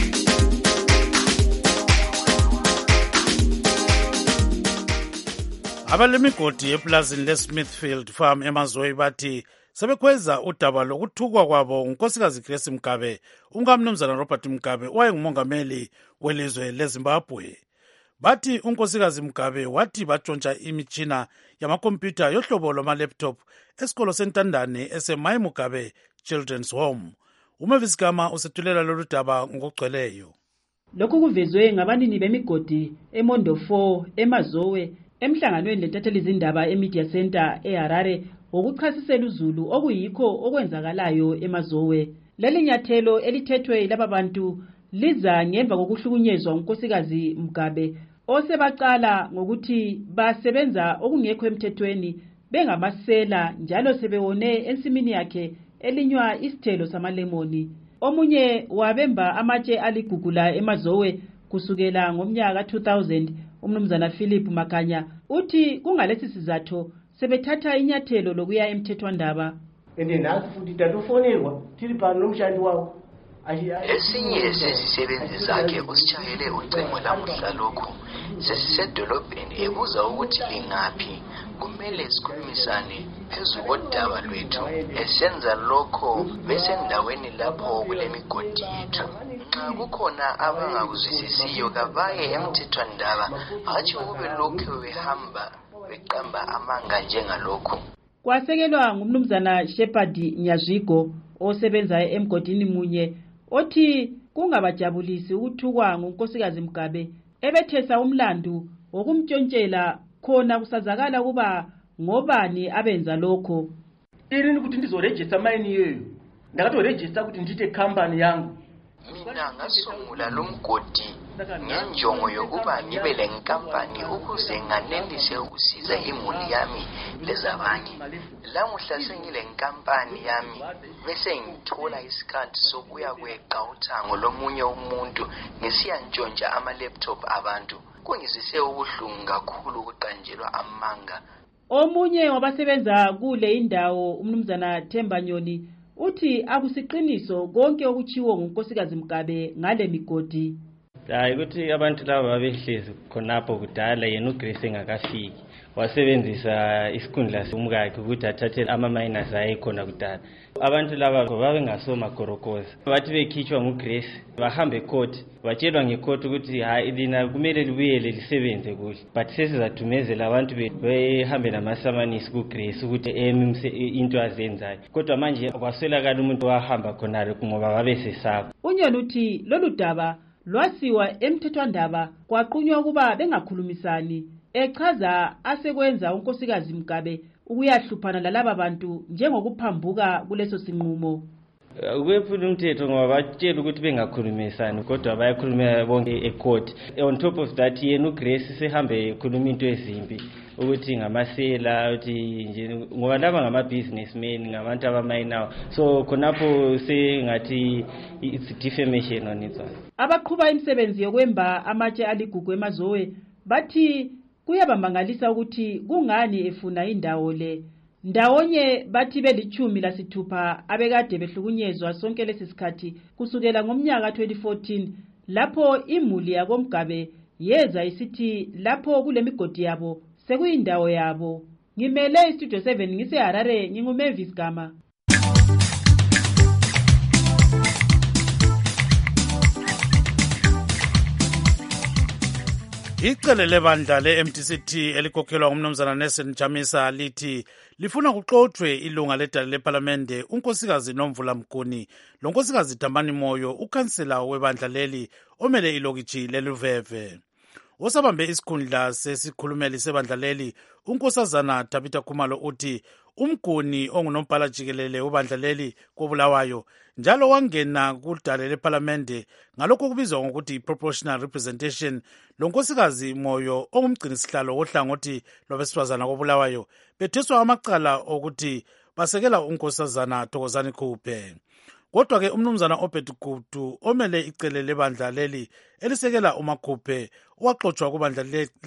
Abalemigodi eplazini leSmithfield Farm eMazoe bathi sebekhweza udaba lokuthukwa kwabo ngunkosikazi Grace Mugabe, umkamnumzana Robert Mugabe owayengumongameli welizwe leZimbabwe. Bathi unkosikazi Mugabe wathi batshontsha imitshina yamakhompyutha yohlobo lwama-laptop esikolo sentandane eseMai Mugabe Children's Home. Umavis Gama usethulela lolu daba ngokugcweleyo. Lokhu kuvezwe ngabanini bemigodi eMondo 4 eMazoe emhlanganweni lentatheli izindaba eMedia Center eHarare ngokuchasisela uZulu okuyikho okwenzakalayo eMazoe. Leli nyathelo elithethwe laba bantu liza ngemva kokuhlukunyezwa unkosikazi Mugabe osebaqala ngokuthi basebenza okungekho emthethweni bengamasela njalo sebewone ensimini yakhe elinywa isithelo samalemoni. Omunye wabemba amatshe aligugula eMazoe kusukela ngomnyaka 2000 umnumzana Philip Makanya uthi kungalesi sizathu sebethatha inyathelo lokuya emthethwandaba. Nathi futhi tatofonelwa tiri pano nomshandi wawo. Esinye sezisebenzi zakhe usitshayele ucingo lamuhla lokhu sesisedolobheni ebuza ukuthi lingaphi, kumele sikhulumisane phezu kodaba lwethu. Esenza lokho besendaweni lapho kule migodi yethu. Nxa kukhona abangakuzwisisiyo kabaye emthethwandaba, hatshi kube lokhu behamba beqamba amanga njengalokhu. Kwasekelwa ngumnumzana Shepherd Nyazvigo osebenza emgodini munye othi kungabajabulisi ukuthukwa ngunkosikazi Mugabe ebethesa umlandu wokumtshontshela khona kusazakala kuba ngobani abenza lokho. Irini kuti ndizoregister mine yeyo ndakatoregister ukuthi ndite company yangu. Mina ngasungula lo mgodi ngenjongo yokuba ngibe le nkampani ukuze nganelise ukusiza imuli yami lezabanye. Lamuhla sengile nkampani yami bese ngithola isikhathi sokuya kweqa uthango lomunye umuntu ngisiyantshontsha ama-laptop abantu. Kungizise ubuhlungu kakhulu ukuqanjelwa amanga. Omunye wabasebenza kule indawo umnumzana Themba Nyoni uthi akusiqiniso konke okuchiwo ngunkosikazi Mugabe ngale migodi. Hayi ukuthi abantu laba babehlezi khonapho kudala yena uGrace engakafiki. Wasebenzisa isikhundla somkakhe ukuthi athathe ama-miners ayekhona kudala. Abantu laba babengasoma gorokoza. Bathi bekhitshwa nguGrace bahambe court batshelwa ngecourt ukuthi hayi lina kumele libuyele lisebenze kuhle. But sesizathumezela abantu behambe namasamanisi kuGrace ukuthi into azenzayo. Kodwa manje kwaswelakala umuntu wahamba khonale ngoba babesesaba. Unyoni uthi lolu daba lwasiwa emthethwandaba kwaqunywa ukuba bengakhulumisani, echaza asekwenza unkosikazi Mugabe ukuyahluphana lalaba bantu njengokuphambuka kuleso sinqumo. Kwephula umthetho ngoba batshela ukuthi bengakhulumisani kodwa bayakhuluma bonke ecourt. On top of that yena uGrace sehambe ekhuluma into ezimbi ukuthi ngamasela ukuthi nje ngoba laba ngama-businessmen ngabantu abamayinawo, so khonapho sengathi it's defamation on its own. Abaqhuba imisebenzi yokwemba amatshe aligugu eMazoe bathi kuyabamangalisa ukuthi kungani efuna indawo le. Ndawonye bathi beli-16 abekade behlukunyezwa sonke lesi sikhathi kusukela ngomnyaka 2014 lapho imuli yakoMugabe yeza isithi lapho kule migodi yabo sekuyindawo yabo. Ngimele iStudio 7 ngiseHarare nginguMavis Gama. Icele lebandla le-MTCT elikhokhelwa ngumnumzana Nelson Chamisa lithi lifuna kuxoxwe ilunga ledala leParlamente unkosikazi Nomvula Mguni lonkosikazi Dambani Moyo, ukhansela webandla leli omele ilokitshi leluveve. Osabambe isikhundla sesikhulumeli sebandla leli unkosazana Tabitha Khumalo uthi umguni ongunombhala jikelele ubandla leli koBulawayo njalo wangena kudale lephalamende ngalokho kubizwa ngokuthi proportional representation. Lo nkosikazi Moyo ongumgcinisihlalo wohlangothi lwabesifazana koBulawayo betheswa amacala okuthi basekela unkosazana Thokozani Khuphe. Kodwa-ke umnumzana Obed Gutu omele icele lebandla leli elisekela uMakhuphe owaxotshwa kubandla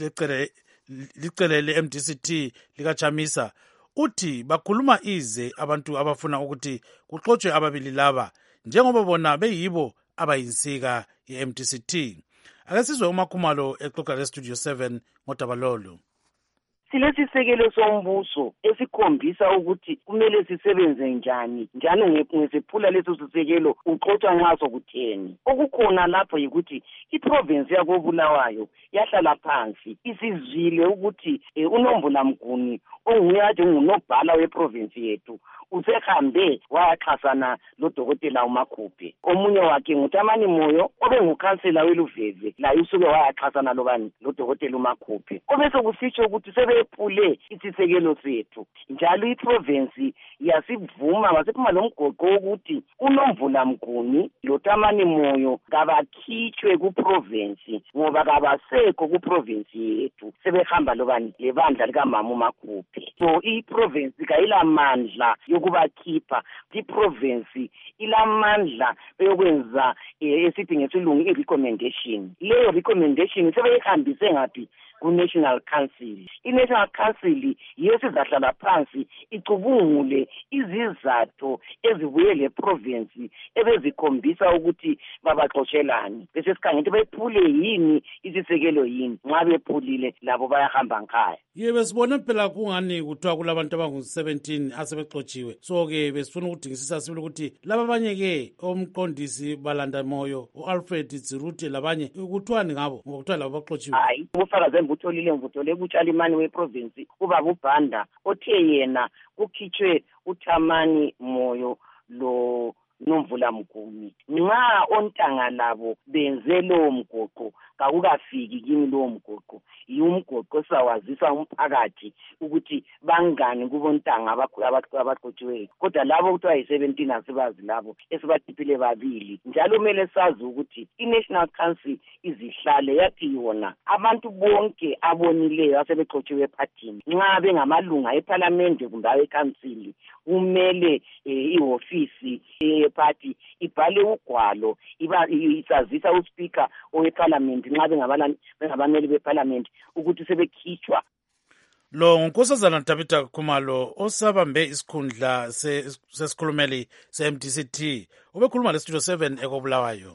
licele le-MDCT likaChamisa uthi bakhuluma ize abantu abafuna ukuthi kuxotshwe ababili laba njengoba bona beyibo abayinsika ye-MDCT. Ake sizwe uMakhumalo exoxa leStudio 7 ngodaba lolu. Silesisekelo sombuso esikhombisa ukuthi kumele sisebenze njani ngesephula leso sisekelo uxoxa nxa sokutheni. Okukhona lapho yikuthi iprovince yakoBulawayo yahlala phansi isizwile ukuthi uNombula Mguni onguye ade ngunobhala weprovince yethu usehambe wayaxhasana lodokotela uMakhuphe. Omunye wakhe nguTamani Moyo obengukhansela weLuveve laye usuke wayaxhasana lodokotela uMakhuphe. Obese kusitsho ukuthi sebephule isisekelo sethu njalo iprovince yasivuma wasephuma lomgoqo wokuthi uNombula Mguni loTamani Moyo kabakhitshwe kuprovince ngoba kabasekho kuprovince yethu sebehamba lebandla likamama uMakhuphe. So iprovince kayilamandla yokubakhipha, iprovince ilamandla yokwenza esithi ngesilungu i-recommendation. Leyo recommendation sebeyihambise ngaphi ku-National Council. I-National Council yesizahlala phansi icubungule izizathu ezibuye le-province ebezikhombisa ukuthi babaxotshelani. Bese sikhangele bephule yini isisekelo yini. Nxa bephulile labo bayahamba nkhaya. Yebo sibone phela kungani kuthiwa kulabantu abangu-17 asebexotshiwe. So-ke besifuna ukudingisisa sibili ukuthi laba abanye-ke omqondisi Balanda Moyo, u-Alfred Dzirute labanye kuthiwani ngabo ngokuthiwa labo baxotshiwe? Hayi, ubufakazi engibutholile ngivutole kutshalimani weprovince ubaba uBhanda othe yena kukhitshwe uTamani Moyo lo Nomvula Mguni. Nxa ontanga labo benze lowo mgoqo kakukafiki kimi lowo mgoqo. Umgoqo sawazisa umphakathi ukuthi bangani kubontanga abaqotshiweyo. Kodwa labo kuthiwa yi-17 asibazi labo esibathiphile babili. Njalo kumele sazi ukuthi i-National Council izihlale yathi yona abantu bonke abonileyo asebeqotshiwe ephathini nxa bengamalunga ephalamende kumbe awekhansili kumele ihofisi ephathi ibhale ugwalo isazisa uSpeaker owephalamende nxa bengabameli bephalamende ukuthi sebekhitshwa. Lo ngunkosazana Tabitha Khumalo osabambe isikhundla sesikhulumeli se-MDCT ubekhuluma leStudio 7 ekoBulawayo.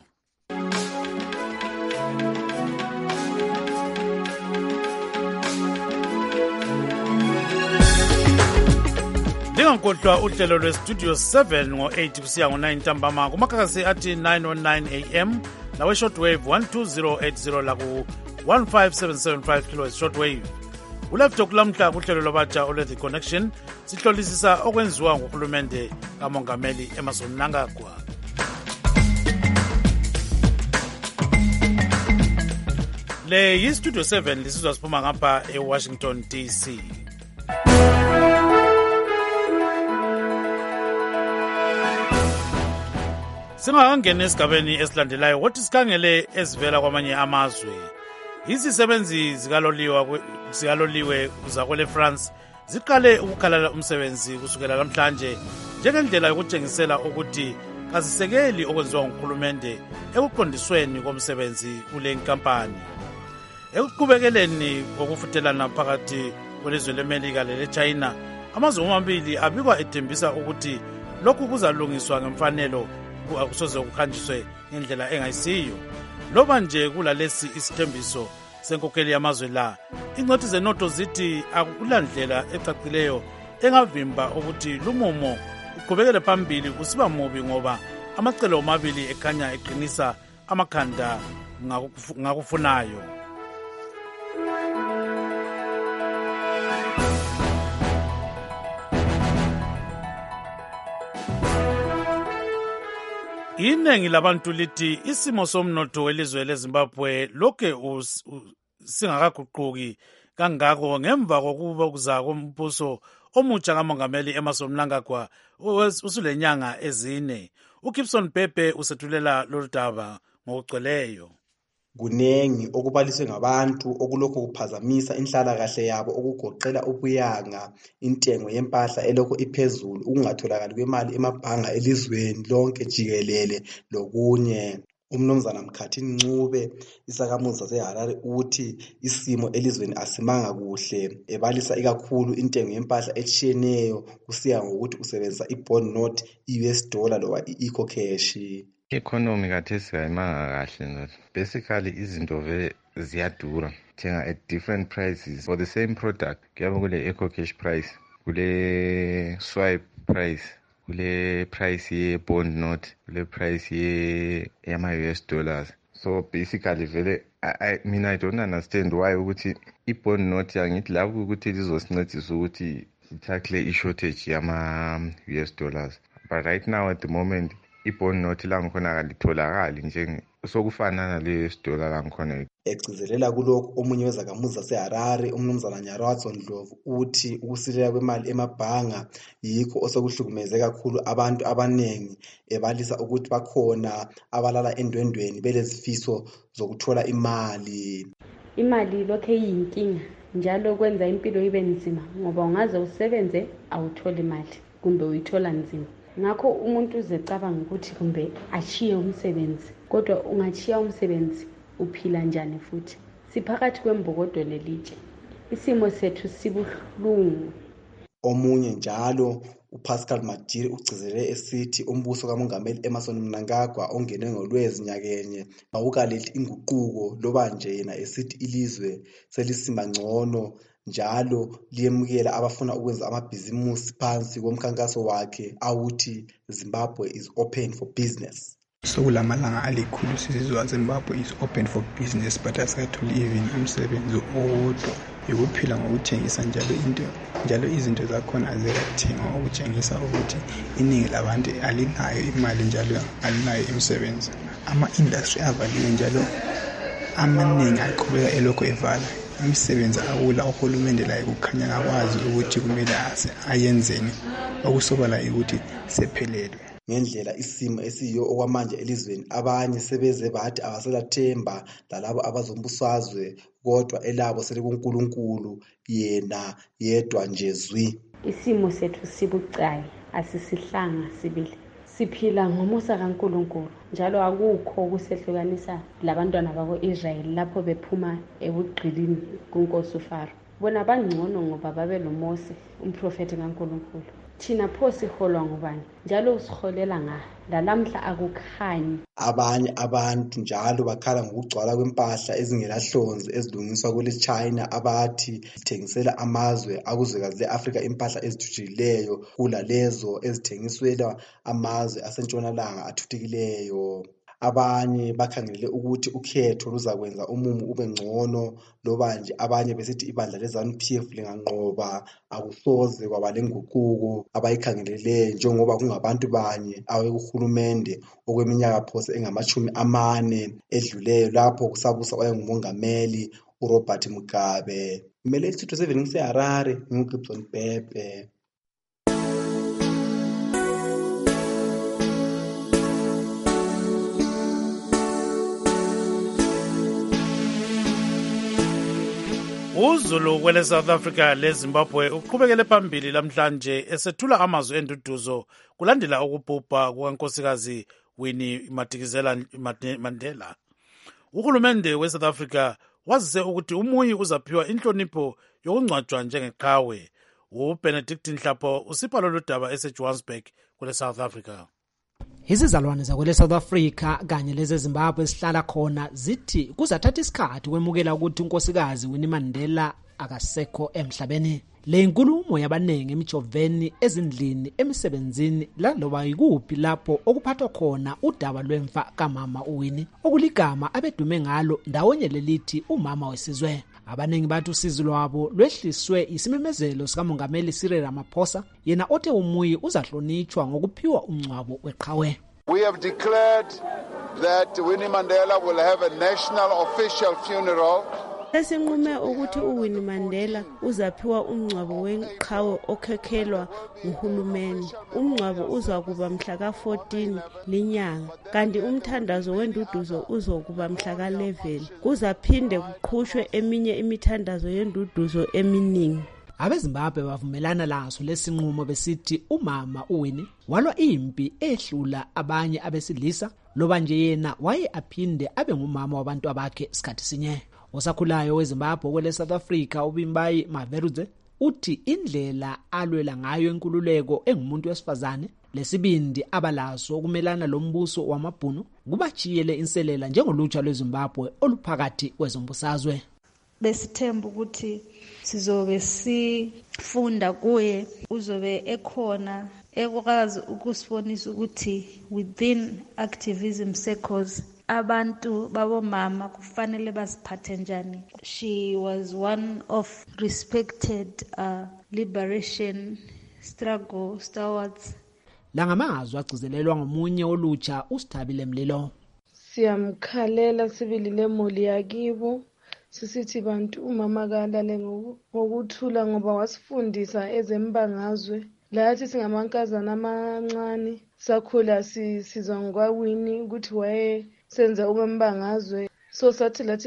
Ndingankohlwa uhlelo lweStudio 7 ngo-8 kusiya ngo-9 ntambama kumakakasi athi 9:09 am lawe shortwave 12080 laku 15775 kHz shortwave. Ulaptop lamhla kuhlelo lwabatsha olweThe Connection sihlolisisa okwenziwa nguhulumende kamongameli Emmerson Mnangagwa. Le yiStudio 7 lisizwa siphuma ngapha eWashington DC. Singakangena esigabeni esilandelayo wothi sikhangele ezivela kwamanye amazwe. Izisebenzi zikaloliwe zakwele France ziqale ukukhalala umsebenzi kusukela namhlanje njengendlela yokutshengisela ukuthi kazisekeli okwenziwa nguhulumende ekuqondisweni komsebenzi kule nkampani. Ekuqhubekeleni kokufutelana phakathi kwelizwe leMelika leleChina, amazwe omabili abikwa ethembisa ukuthi lokhu kuzalungiswa ngemfanelo akusoze kuhanjiswe ngendlela engayisiyo. Loba nje kulalesi isithembiso senkokheli yamazwe la, ingcwethi zenotho zithi akulandlela ecacileyo engavimba ukuthi lumumo uqhubekele phambili usiba mubi ngoba amacelo omabili ekhanya eqinisa amakhanda ngakufunayo. Iningi labantu lithi isimo somnotho welizwe leZimbabwe lokhe singakaguquki kangako ngemva kokuba kuza kombuso omutsha kamongameli Emmerson Mnangagwa usulenyanga ezine. uGibson Pepe usethulela lolu daba ngokugcweleyo. Kunengi okubaliswe ngabantu okulokho kuphazamisa inhlalakahle yabo okugoqela ubuyanga, intengo yempahla elokho iphezulu, ukungatholakali kwemali emabhanga elizweni lonke jikelele lokunye. Umnumzana Mkhathini Ncube isakhamuzi saseHarare uthi isimo elizweni asimanga kuhle, ebalisa ikakhulu intengo yempahla etshiyeneyo kusiya ngokuthi usebenzisa i-bond note, i-US dollar loba i-eco cash. Economy kathesi ayimanga kahle. Basically izinto vele ziyadura. Thenga at different prices for the same product. Kuyabe kule eco cash price, kule swipe price, kule price ye bond note, kule price ye yama US dollars. So basically vele I don't understand why ukuthi i-bond note yangithi lapho ukuthi lizosincedisa ukuthi itackle i-shortage yama US dollars. But right now at the moment i-bond note langikhona kalitholakali nje sokufanana le-US dollar langikhona. Egcizelela kulokho omunye wezakhamuzi zaseHarare umnumzana Nyarwatso Ndlovu uthi ukusilela kwemali emabhanga yikho osekuhlukumeze kakhulu abantu abanengi, ebalisa ukuthi bakhona abalala endwendweni belezifiso zokuthola imali. Imali lokho iyinkinga njalo kwenza impilo ibe nzima ngoba ungaze usebenze awutholi imali kumbe uyithola nzima. Ngakho umuntu uzecabanga ukuthi kumbe achiye umsebenzi, kodwa ungachiya umsebenzi uphila njani futhi? Siphakathi kwembokodo lelitshe, isimo sethu sibuhlungu. Omunye njalo uPascal Madiri ugcizelele esithi umbuso kamongameli Emmerson Mnangagwa ongenwe ngolwezi nyakenye awukalethi inguquko loba nje yena esithi ilizwe selisima ngcono njalo liyemukela abafuna ukwenza amabhizimusi phansi komkhankaso wakhe awuthi Zimbabwe is open for business. Sokulamalanga alikhulu sizizwa Zimbabwe is open for business, but asikatholi even umsebenzi owodwa. Ukuphila ngokuthengisa njalo izinto zakhona azikathengwa, okutshengisa ukuthi iningi labantu alinayo imali njalo alinayo imisebenzi. Ama-industry avaliwe njalo amaningi aqhubeka elokho evala. Imisebenzi awula uhulumende la kukhanya akwazi ukuthi kumele ayenzeni, okusobala ukuthi sephelelwe. Ngendlela isimo esiyo okwamanje elizweni, abanye sebeze bathi abaselathemba lalabo abazombusazwe, kodwa elabo selikuNkulunkulu yena yedwa nje zwi. Isimo sethu sibucayi, asisihlanga sibili. Siphila ngomusa kaNkulunkulu njalo akukho ukusehlukanisa labantwana bako-Israyeli lapho bephuma ebugqilini kuNkosi uFaro. Bona bangcono ngoba babe loMose umprofeti kaNkulunkulu. Thina pho siholwa ngubani njalo usiholela ngani? Lalamhla akukhanyi. Abanye abantu njalo bakhala ngokugcwala kwempahla ezingelahlonzi ezilungiswa kule China abathi zithengisela amazwe akuzwekazi le-Afrika impahla ezithujileyo kulalezo ezithengiselwa amazwe asentshonalanga athuthukileyo. Abanye bakhangelele ukuthi ukhetho luzakwenza umumo ube ngcono, loba nje abanye besithi ibandla leZANU-PF linganqoba akusoze kwaba lenguquko abayikhangeleleyo njengoba kungabantu banye awekuhulumende okweminyaka phose engama-40 edluleyo lapho kusabusa oyengumongameli uRobert Mugabe. Mmele isitho 7 ngiseHarare nguGibson Pepe. uZulu kwele South Africa leZimbabwe uqhubekele phambili lamhlanje esethula amazwi enduduzo kulandela ukubhubha kukankosikazi Winnie Mandela. Uhulumende weSouth Africa wazise ukuthi uMuyi uzaphiwa inhlonipho yokungcwatshwa njengeqhawe. uBenedict Nhlapho usipha lolu daba eseJohannesburg kwele South Africa. Izizalwane zakwele South Africa kanye leze Zimbabwe sihlala khona zithi kuzathatha isikhathi kwemukela ukuthi unkosikazi Winnie Mandela akasekho emhlabeni. Le nkulumo yabanengi emijoveni ezindlini emisebenzini laloba yikuphi lapho okuphathwa khona udaba lwemfa kamama uWinnie okuligama abedume ngalo ndawonye lelithi umama wesizwe. Abanengi bathi usizo lwabo lwehliswe isimemezelo sikamongameli Cyril Ramaphosa yena othe uMuyi uzahlonitshwa ngokuphiwa umncwabo weqhawe. We have declared that Winnie Mandela will have a national official funeral Sesinqume ukuthi uWinnie Mandela uzaphiwa umngcwabo wenqhawe okhokhelwa nguhulumeni. Umngcwabo uzakuba mhla ka-14 linyanga, kanti umthandazo wenduduzo uzokuba mhla ka-11. Kuzaphinde kuqhushwe eminye imithandazo yenduduzo eminingi. Abezimbabwe bavumelana laso lesinqumo besithi umama uWinnie walwa impi ehlula abanye abesilisa, loba nje yena waye aphinde abe ngumama wabantu abakhe isikhathi sinye. Osakhulayo weZimbabwe kwele South Africa uBimbayi Maverudze uthi indlela alwela ngayo enkululeko engumuntu wesifazane lesibindi abalaso ukumelana lombuso wamabhunu kubachiyele inselela njengolutsha lweZimbabwe oluphakathi kwezombusazwe. Besithemba ukuthi sizobe sifunda kuye, uzobe ekhona ekwazi ukusibonisa ukuthi within activism circles abantu babomama kufanele baziphathe njani. She was one of respected liberation struggle stalwarts. Langamazwi agcizelelwa ngomunye olutsha uSithabile Mlilo. Siyamkhalela sibilile moli yakibo. Sisithi bantu umama kalale ngokuthula ngoba wasifundisa ezembangazwe. Lathi singamankazana amancane sakhula sizwa ngwaWinnie ukuthi waye senza ukwembangazwe. So sathi lathi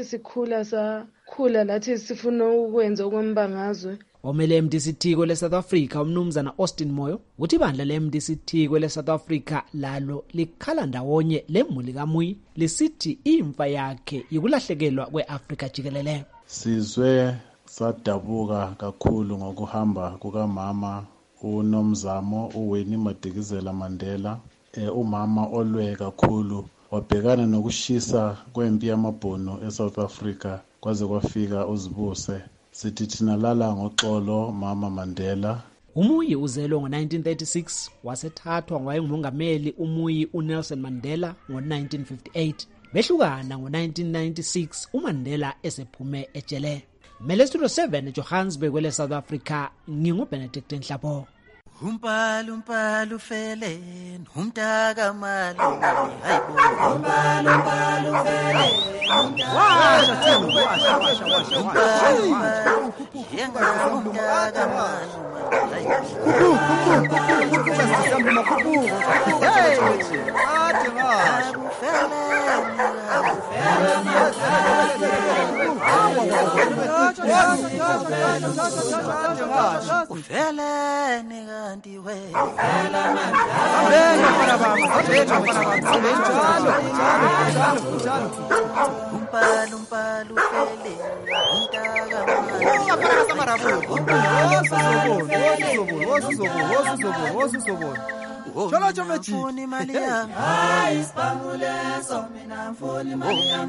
sakhula lathi sifuna ukwenza ukwembangazwe. Omele MDC kwele South Africa umnumzana Austin Moyo uthi ibandla leMDC kwele South Africa lalo likhala ndawonye lemuli kaMuyi lisithi imfa yakhe ikulahlekelwa kweAfrika jikelele. Sizwe sadabuka kakhulu ngokuhamba kukamama uNomzamo uWinnie Madikizela Mandela, umama olwe kakhulu wabhekana nokushisa kwempi yamabhunu eSouth Africa kwaze kwafika uzibuse. Sithi thina lala ngoxolo mama Mandela. uMuyi uzelwe ngo-1936 wasethathwa ngowayengumongameli uMuyi uNelson Mandela ngo-1958. Behlukana ngo-1996 uMandela esephume ejele. Mele Studio 7 eJohannesburg kwele South Africa, nginguBenedict Nhlapho. Umpalu fele umntaka mali hayibo umpalu fele washa thengu washa yenga umntaka mali Chola chomechi. Ai spangule so mina mfuni Maria.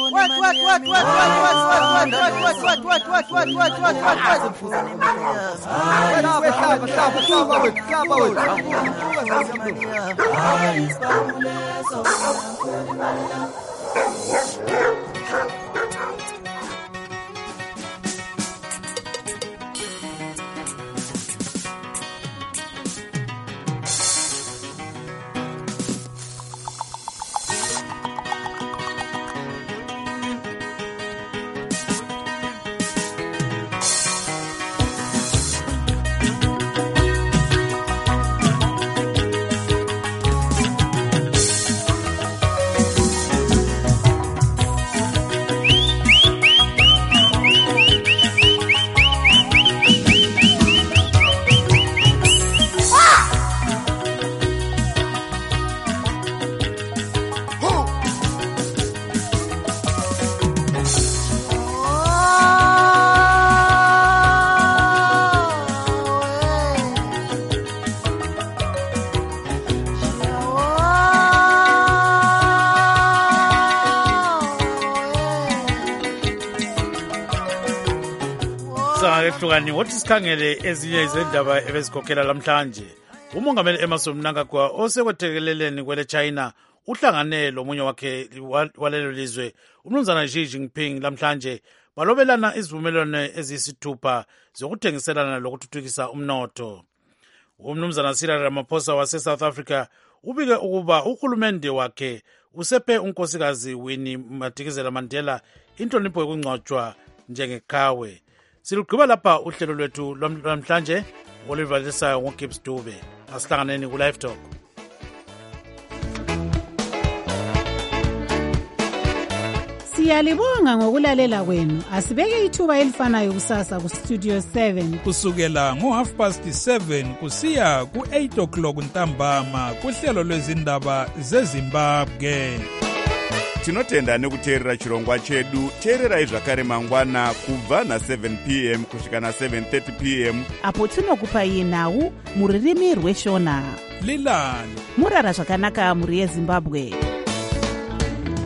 ehlukani wothi sikhangele ezinye izindaba ebezikhokhela lamhlanje. Umongameli Emmerson Mnangagwa osekwethekeleleni kwele China uhlangane lomunye wakhe walelo lizwe umnumzana Xi Jinping lamhlanje balobelana izivumelwano eziyisithupha zokuthengiselana lokuthuthukisa umnotho. Umnumzana Cyril Ramaphosa wase South Africa ubike ukuba uhulumende wakhe usephe unkosikazi Winnie Madikizela Mandela inhlonipho yokungcwatshwa njengekhawe. Silugqiba lapha uhlelo lwethu lwamhlanje oluvalisayo ngoGibbs Dube. Asihlanganeni ku Live Talk. Siyalibonga ngokulalela kwenu. Asibeke ithuba elifanayo kusasa ku Studio 7 kusukela ngo7:30 kusiya ku8 o'clock ntambama kuhlelo lwezindaba zeZimbabwe. Tinotenda nekuteerera chirongwa chedu. Teererai zvakare mangwana kubva na7 p.m. kusvika na7:30 p.m. apo tinokupai nhau muririmi rweshona. Lilani murara zvakanaka muri yeZimbabwe.